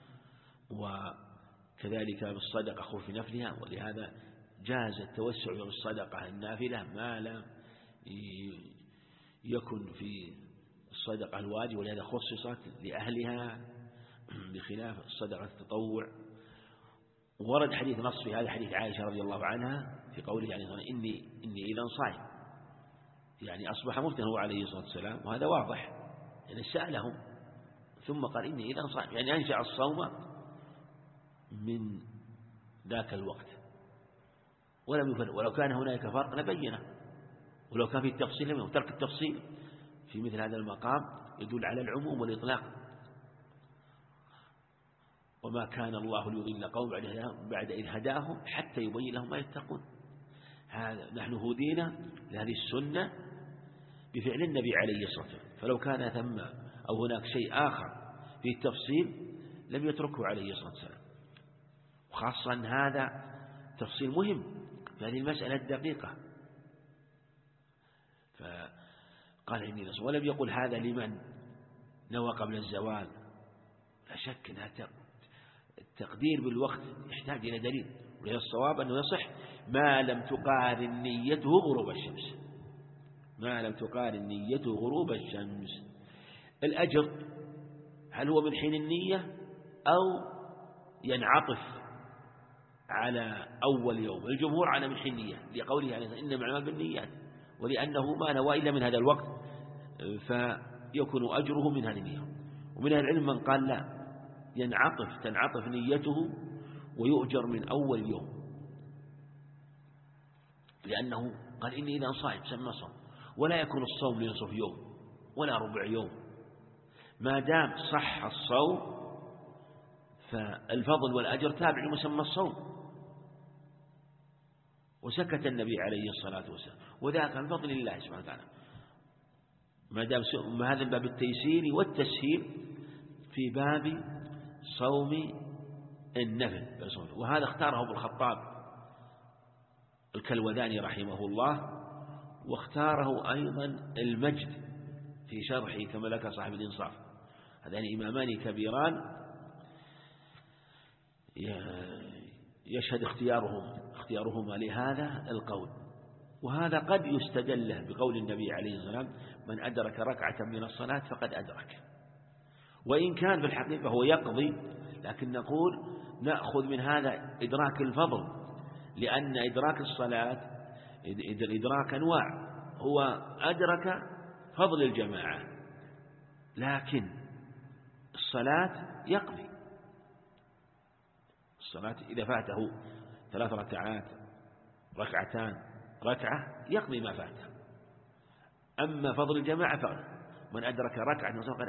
Speaker 1: وكذلك بالصدقة خفف في نفلها. ولهذا جاز التوسع بالصدقة النافلة يكن في الصدقة الواجب، ولهذا خصصت لأهلها بخلاف الصدقة التطوع. ورد حديث نص في هذا حديث عائشة رضي الله عنها في قوله يعني إني إذا صائم، يعني أصبح مفتنا هو عليه الصلاة والسلام، وهذا واضح يعني سألهم ثم قال إني إذا صائم، يعني أنشأ الصوم من ذاك الوقت ولم يفرق. ولو كان هناك فرق لبينه، ولو كان في التفصيل لم يفرق. ترك التفصيل في مثل هذا المقام يدل على العموم والإطلاق. وما كان الله ليضل قوم بعد إذ هداهم حتى يبين لهم ما يتقون. هذا نحن هدينا لهذه السنة بفعل النبي عليه الصلاة والسلام، فلو كان ثم أو هناك شيء آخر في التفصيل لم يتركه عليه الصلاة والسلام. وخاصة أن هذا تفصيل مهم في هذه المسألة الدقيقة. فقال إني نصوم، ولم يقل هذا لمن نوى قبل الزوال. لا شك أن التقدير بالوقت يحتاج إلى دليل، ولهذا الصواب أنه يصح ما لم تقارن نيته غروب الشمس، ما لم تقارن نيته غروب الشمس. الأجر هل هو من حين النية أو ينعطف على أول يوم؟ الجمهور على من حين النية لقوله عليه إنما الأعمال بالنيات، ولأنه ما نوى إلا من هذا الوقت فيكون أجره من هذه النية. ومن أهل العلم من قال لا، تنعطف نيته ويؤجر من أول يوم، لأنه قال إني إذا صائم سمى صوم، ولا يكون الصوم لنصف يوم ولا ربع يوم. ما دام صح الصوم فالفضل والأجر تابع لمسمى الصوم. وسكت النبي عليه الصلاة والسلام، وذاك الفضل لله سبحانه وتعالى. ما دام هذا باب التيسير والتسهيل في باب صوم النفل، وهذا اختاره ابن الخطاب الكلوذاني رحمه الله، واختاره أيضا المجد في شرحه كما لك صاحب الإنصاف. هذان إمامان كبيران يشهد اختيارهما لهذا القول. وهذا قد يستدل له بقول النبي عليه الصلاة والسلام من أدرك ركعة من الصلاة فقد أدرك، وإن كان في الحقيقة هو يقضي، لكن نقول نأخذ من هذا إدراك الفضل، لأن إدراك الصلاة إدراك أنواع. هو أدرك فضل الجماعة، لكن الصلاة يقضي. الصلاة إذا فاته 3 ركعات، ركعتان، ركعة، يقضي ما فاته. أما فضل الجماعة فمن أدرك ركعة فقد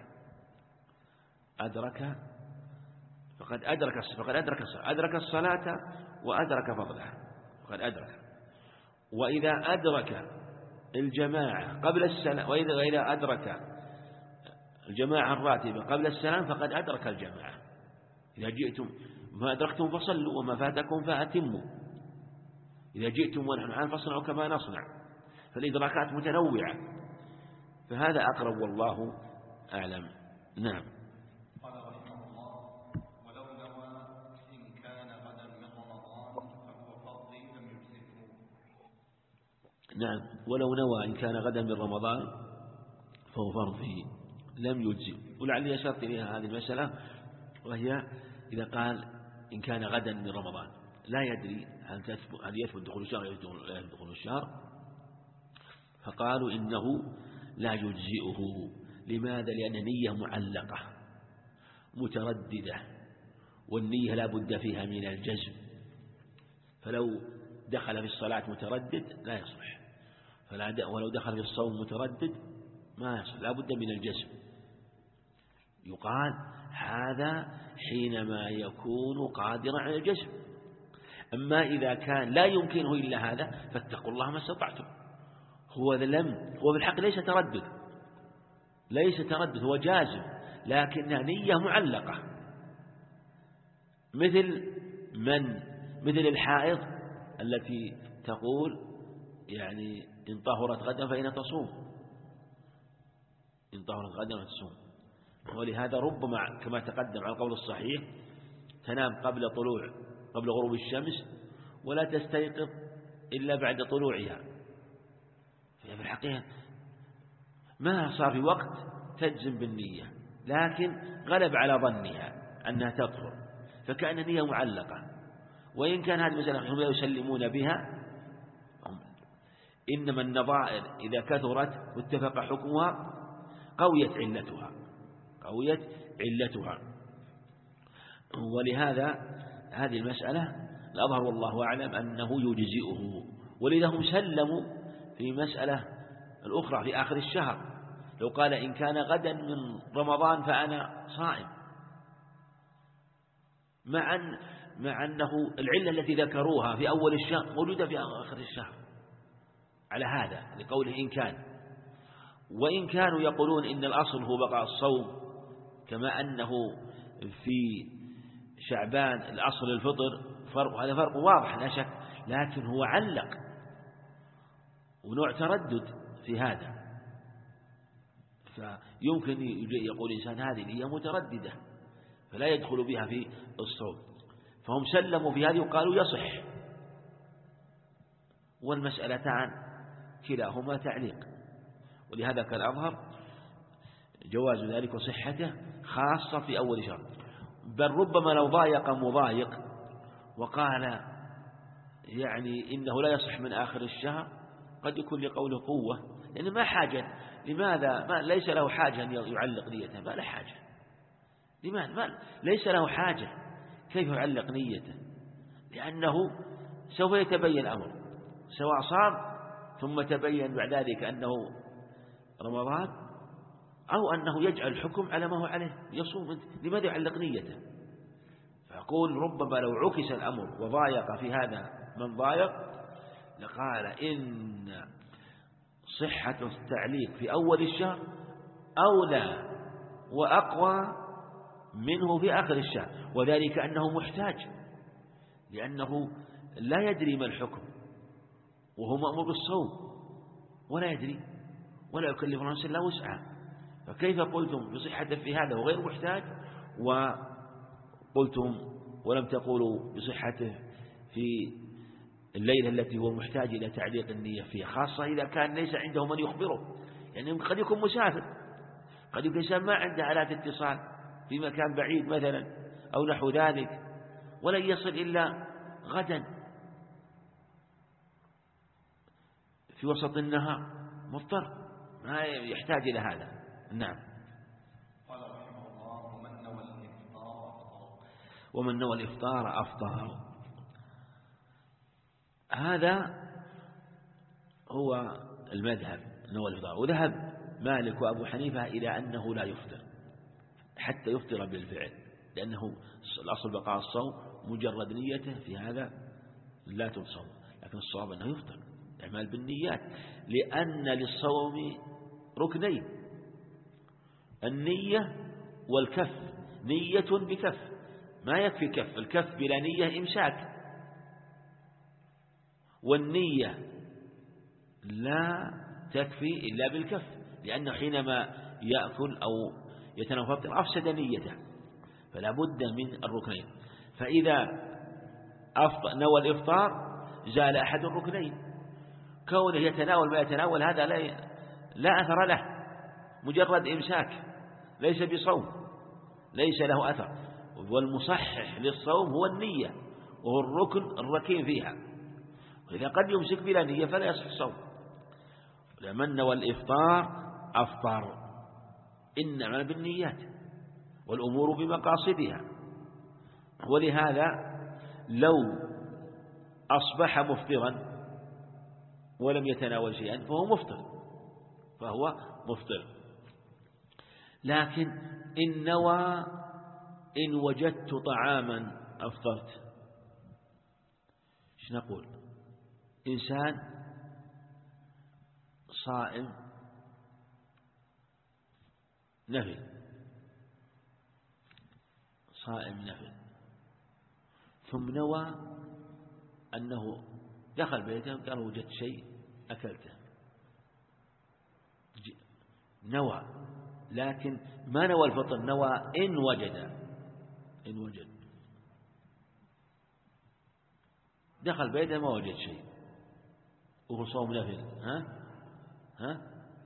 Speaker 1: أدرك الصلاة وأدرك فضلها فقد أدرك. وإذا أدرك الجماعة قبل السلام، وإذا أدرك الجماعة الراتبة قبل السلام فقد أدرك الجماعة. إذا جئتم ما أدركتم فصلوا وما فاتكم فأتموا، إذا جئتم ونحن الآن فاصنعوا كما نصنع. فالإدراكات متنوعة، فهذا أقرب والله أعلم. نعم.
Speaker 2: قال رحمه الله: ولو نوى إن كان غدا من رمضان فهو فرضي لم يجزئه.
Speaker 1: نعم، ولو نوى إن كان غدا من رمضان فهو فرضي لم يجزئه. ولعلي أشرت إليها هذه المسألة، وهي إذا قال إن كان غدا من رمضان لا يدري هل يثبت دخول الشهر أو لا يثبت دخول الشهر، فقالوا إنه لا يجزئه. لماذا؟ لأن نية معلقة مترددة، والنية لا بد فيها من الجزم، فلو دخل في الصلاة متردد لا يصلح، ولو دخل في الصوم متردد ما يصلح، لا بد من الجزم. يقال هذا حينما يكون قادرا على الجزم. أما إذا كان لا يمكنه إلا هذا فاتقوا الله ما استطعتم. هو في الحق ليس تردد، هو جازم، لكنها نية معلقة، مثل الحائض التي تقول يعني إن طهرت غدا فإن تصوم، إن طهرت غدا فإن تصوم. ولهذا ربما كما تقدم على القول الصحيح تنام قبل غروب الشمس ولا تستيقظ إلا بعد طلوعها، في الحقيقة ما صار في وقت تجزم بالنية، لكن غلب على ظنها أنها تطهر، فكأن النية معلقة. وإن كان هذه المسألة هم يسلمون بها، إنما النظائر إذا كثرت واتفق حكمها قويت علتها. ولهذا هذه المسألة الأظهر والله أعلم أنه يجزئه، ولذا هم سلموا في مسألة الأخرى في آخر الشهر. لو قال إن كان غدا من رمضان فأنا صائم، مع أنه العلة التي ذكروها في أول الشهر موجودة في آخر الشهر على هذا لقوله إن كان. وإن كانوا يقولون إن الأصل هو بقاء الصوم، كما أنه في شعبان الأصل الفطر، هذا فرق واضح لا شك، لكن هو علق ونوع تردد في هذا. فيمكن يقول الإنسان هذه هي مترددة فلا يدخل بها في الصوم، فهم سلموا في هذه وقالوا يصح. والمسألتان كلاهما تعليق، ولهذا كان أظهر جواز ذلك وصحته خاصة في أول شهر. بل ربما لو ضايق مضايق وقال يعني إنه لا يصح من آخر الشهر، قد يكون لقوله قوة، لأن ما حاجة. لماذا ليس له حاجة أن يعلق نيته؟ ما له حاجة. لماذا ليس له حاجة؟ كيف يعلق نيته؟ لأنه سوف يتبين الأمر، سواء صام ثم تبين بعد ذلك أنه رمضان، أو أنه يجعل الحكم على ما هو عليه يصوم. لماذا يعلق نيته؟ فأقول ربما لو عكس الأمر وضايق في هذا من ضايق لقال إن صحة التعليق في أول الشهر أولى وأقوى منه في آخر الشهر، وذلك أنه محتاج، لأنه لا يدري ما الحكم وهو مأمور بالصوم ولا يدري ولا يكلف نفسا إلا وسعها. فكيف قلتم بصحة في هذا وغير محتاج، وقلتم ولم تقولوا بصحته في الليلة التي هو محتاج إلى تعليق النية فيها، خاصة إذا كان ليس عنده من يخبره. يعني قد يكون مسافر، قد يكون إنسان ما عنده آلات اتصال في مكان بعيد مثلا أو نحو ذلك، ولن يصل إلا غدا في وسط النهار، مضطر ما يحتاج إلى هذا. نعم.
Speaker 2: قال رحمه الله
Speaker 1: ومن نوى الإفطار أفطر. هذا هو المذهب، نوى الإفطار. وذهب مالك وأبو حنيفة إلى أنه لا يفطر حتى يفطر بالفعل، لأنه الأصل بقاء الصوم، مجرد نيته في هذا لا تصوم. لكن الصواب أنه يفطر، الأعمال بالنيات، لأن للصوم ركنين: النية والكف. نية بكف، ما يكفي كف، الكف بلا نية إمساك، والنية لا تكفي إلا بالكف، لأنه حينما يأكل أو يتنفطر أفسد نيته، فلا بد من الركنين. فإذا نوى الإفطار زال أحد الركنين، كونه يتناول ما يتناول هذا لا أثر له، مجرد إمساك ليس بصوم، ليس له أثر. والمصحح للصوم هو النية، وهو الركن الركين فيها، وإذا قد يمسك بلا نية فلا يصح الصوم. لمن نوى الإفطار أفطر، إنما بالنيات والأمور بمقاصدها. ولهذا لو أصبح مفطرا ولم يتناول شيئا فهو مفطر. لكن إن نوى إن وجدت طعاما أفطرت، ايش نقول؟ إنسان صائم نفل، ثم نوى أنه دخل بيته قال وجدت شيء أكلته، نوى، لكن ما نوى الفطر، نوى إن وجد دخل بيته ما وجد شيء وهو صوم نفل، ها؟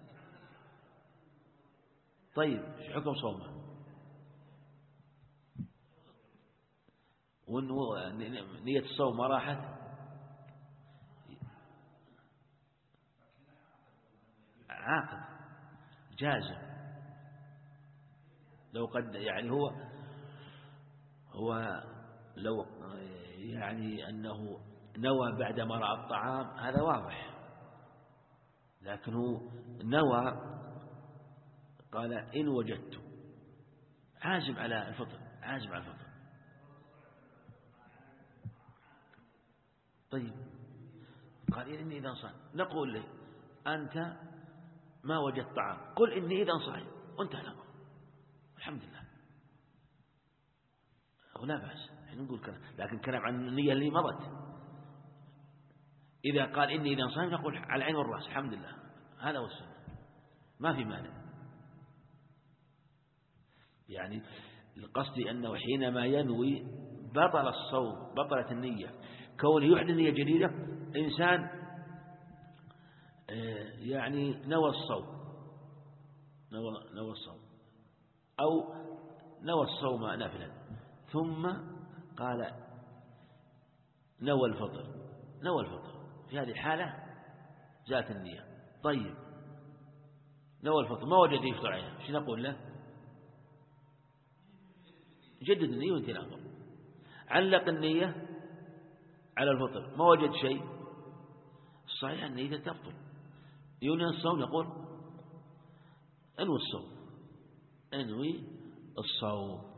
Speaker 1: طيب شو حكم صومه؟ نية الصوم ما راحت؟ عاقد جازم. لو قد يعني هو لو يعني أنه نوى بعدما رأى الطعام هذا واضح، لكن هو نوى قال إن وجدت، عازم على الفطر، عازم على الفطر. طيب قال إني إذا صائم، نقول له أنت ما وجدت طعام، قل إني إذا صائم وانتهى الأمر، الحمد لله، ولا بأس. نقول كلام، لكن كلام عن النية اللي مضت. إذا قال إني إذا صائم نقول على العين والرأس الحمد لله، هذا هو السنة، ما في مانع. يعني القصد أنه حينما ينوي بطل الصوم، بطلت النية. كونه يحدث نية جديدة، إنسان يعني نوى الصوم، نوى الصوم أو نوى الصوم نافلا، ثم قال نوى الفطر، في هذه الحالة جاءت النية. طيب نوى الفطر ما وجد يفطر عليها، شو نقول له؟ جدد النية وانتهى الأمر. علق النية على الفطر ما وجد شيء، الصحيح النية تبطل. ينوي الصوم، نقول انوي الصوم، انوي الصوم.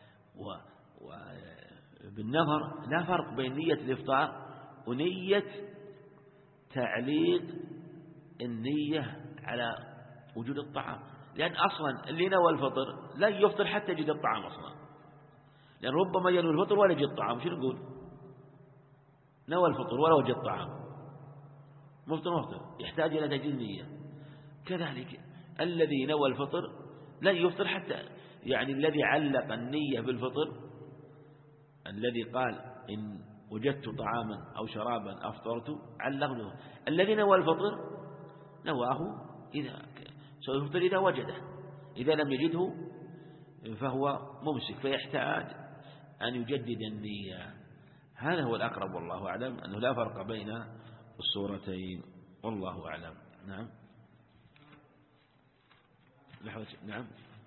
Speaker 1: وبالنظر لا فرق بين نية الإفطار ونية تعليق النية على وجود الطعام، لأن أصلا اللي نوى الفطر لا يفطر حتى يجد الطعام أصلا، لأن ربما ينوي الفطر ولا يجد الطعام. شو نقول؟ نوى الفطر ولا وجد الطعام، مفطر يحتاج إلى تجديد نية. كذلك الذي نوى الفطر لا يفطر حتى، يعني الذي علق النية بالفطر، الذي قال إن وجدت طعاما أو شرابا أفطرت، علقه. الذي نوى الفطر نواه إذا سيفطر إذا وجده، إذا لم يجده فهو ممسك، فيحتاج أن يجدد النية. هذا هو الأقرب والله أعلم، أنه لا فرق بين الصورتين والله أعلم. نعم نعم.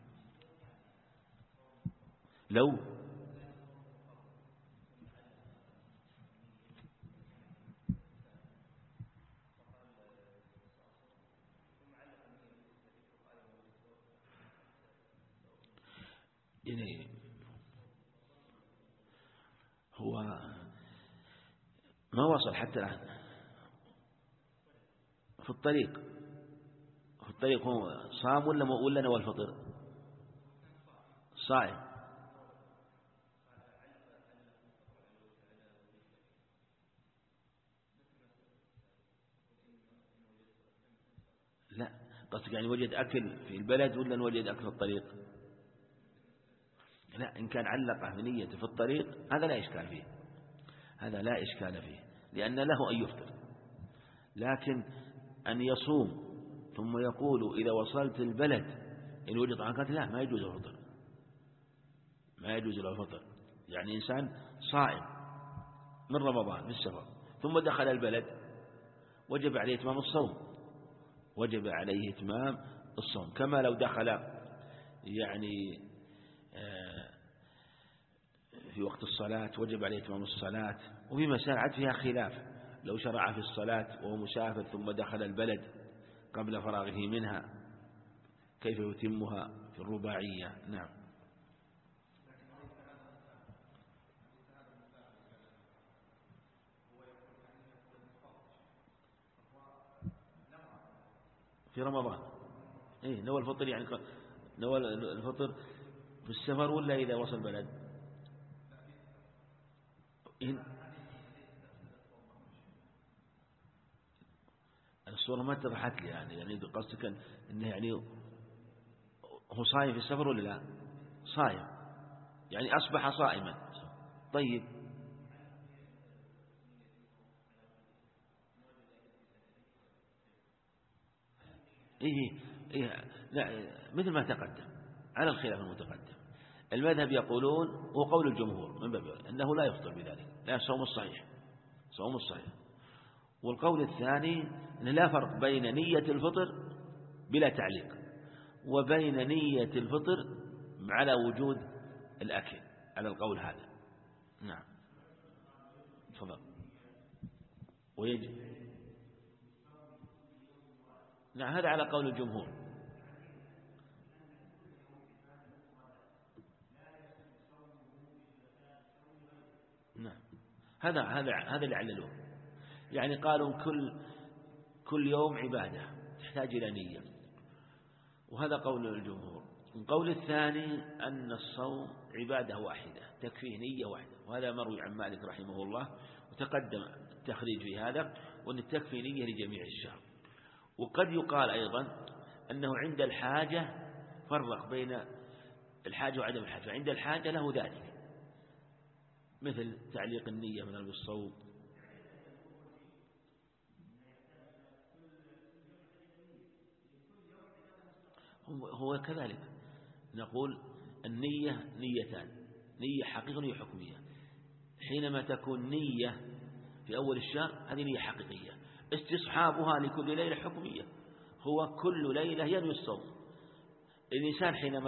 Speaker 1: لو يعني هو ما وصل حتى الآن في الطريق هو صام ولا نوى الفطر؟ صائم. لا قصدك يعني وجد أكل في البلد ولا وجد أكل في الطريق؟ لا، إن كان علقه بنيته في الطريق هذا لا إشكال فيه، هذا لا إشكال فيه، لأن له أن يفطر. لكن أن يصوم ثم يقول إذا وصلت البلد إن وجد طعام، لا، ما يجوز الفطر، ما يجوز له الفطر. يعني إنسان صائم من رمضان في السفر ثم دخل البلد، وجب عليه إتمام الصوم، وجب عليه إتمام الصوم، كما لو دخل يعني في وقت الصلاة وجب عليه إتمام الصلاة. وفي مسائل عاد فيها خلاف، لو شرع في الصلاة وهو مسافر ثم دخل البلد قبل فراغه منها كيف يتمها في الرباعية؟ نعم. في رمضان نوى الفطر، يعني نوى الفطر في السفر ولا إذا وصل البلد؟ الصورة ما اتضحت لي، يعني قصدك أنه يعني هو صائم في السفر ولا لا؟ صائم، يعني أصبح صائما. طيب إيه لا، مثل ما تقدم على الخلاف المتقدم. المذهب يقولون وقول الجمهور من باب أنه لا يفطر بذلك، لا صوم الصحيح، صوم الصحيح. والقول الثاني أنه لا فرق بين نية الفطر بلا تعليق وبين نية الفطر على وجود الأكل، على القول هذا. نعم تفضل. ويجب، نعم هذا على قول الجمهور. نعم هذا اللي عللوه، يعني قالوا كل يوم عبادة تحتاج إلى نية، وهذا قول الجمهور. القول الثاني أن الصوم عبادة واحدة تكفيه نية واحدة، وهذا مروي عن مالك رحمه الله، وتقدم التخريج في هذا، وأن تكفي نية لجميع الشهر. وقد يقال أيضا أنه عند الحاجة فرق بين الحاجة وعدم الحاجة، فعند الحاجة له ذلك، مثل تعليق النية مثلا بالصوم. هو كذلك نقول النية نيتان، نية حقيقية ونية حكمية. حينما تكون نية في أول الشهر هذه نية حقيقية، استصحابها لكل ليلة حكمية، هو كل ليلة ينوي الصوم. الإنسان حينما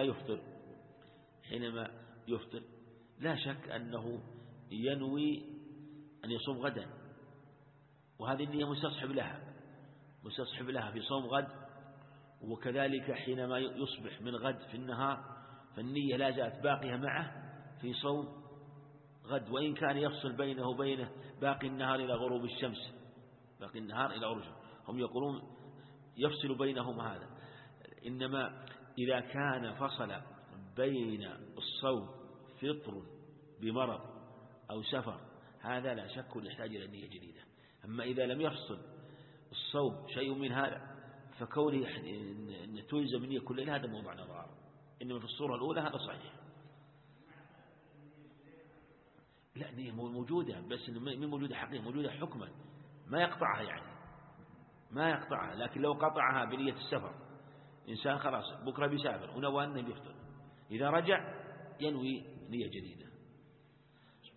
Speaker 1: يفطر لا شك أنه ينوي أن يصوم غدا، وهذه النية مستصحب لها في صوم غد. وكذلك حينما يصبح من غد في النهار فالنية لا زالت باقية معه في صوم غد، وإن كان يفصل بينه وبينه باقي النهار إلى غروب الشمس، هم يقولون يفصل بينهم هذا. إنما إذا كان فصل بين الصوم فطر بمرض أو سفر هذا لا شك يحتاج إلى نية جديدة. أما إذا لم يفصل الصوم شيء من هذا فكونه أن تلزم نية كل ليلة هذا موضوع نظر. إنما في الصورة الأولى هذا صحيح، لا نية موجودة، بس من موجودة حقيقة، موجودة حكما، ما يقطعها يعني ما يقطعها. لكن لو قطعها بنية السفر، إنسان خلاص بكرة بيسافر ونوى أنه بيفطر، إذا رجع ينوي نية جديدة.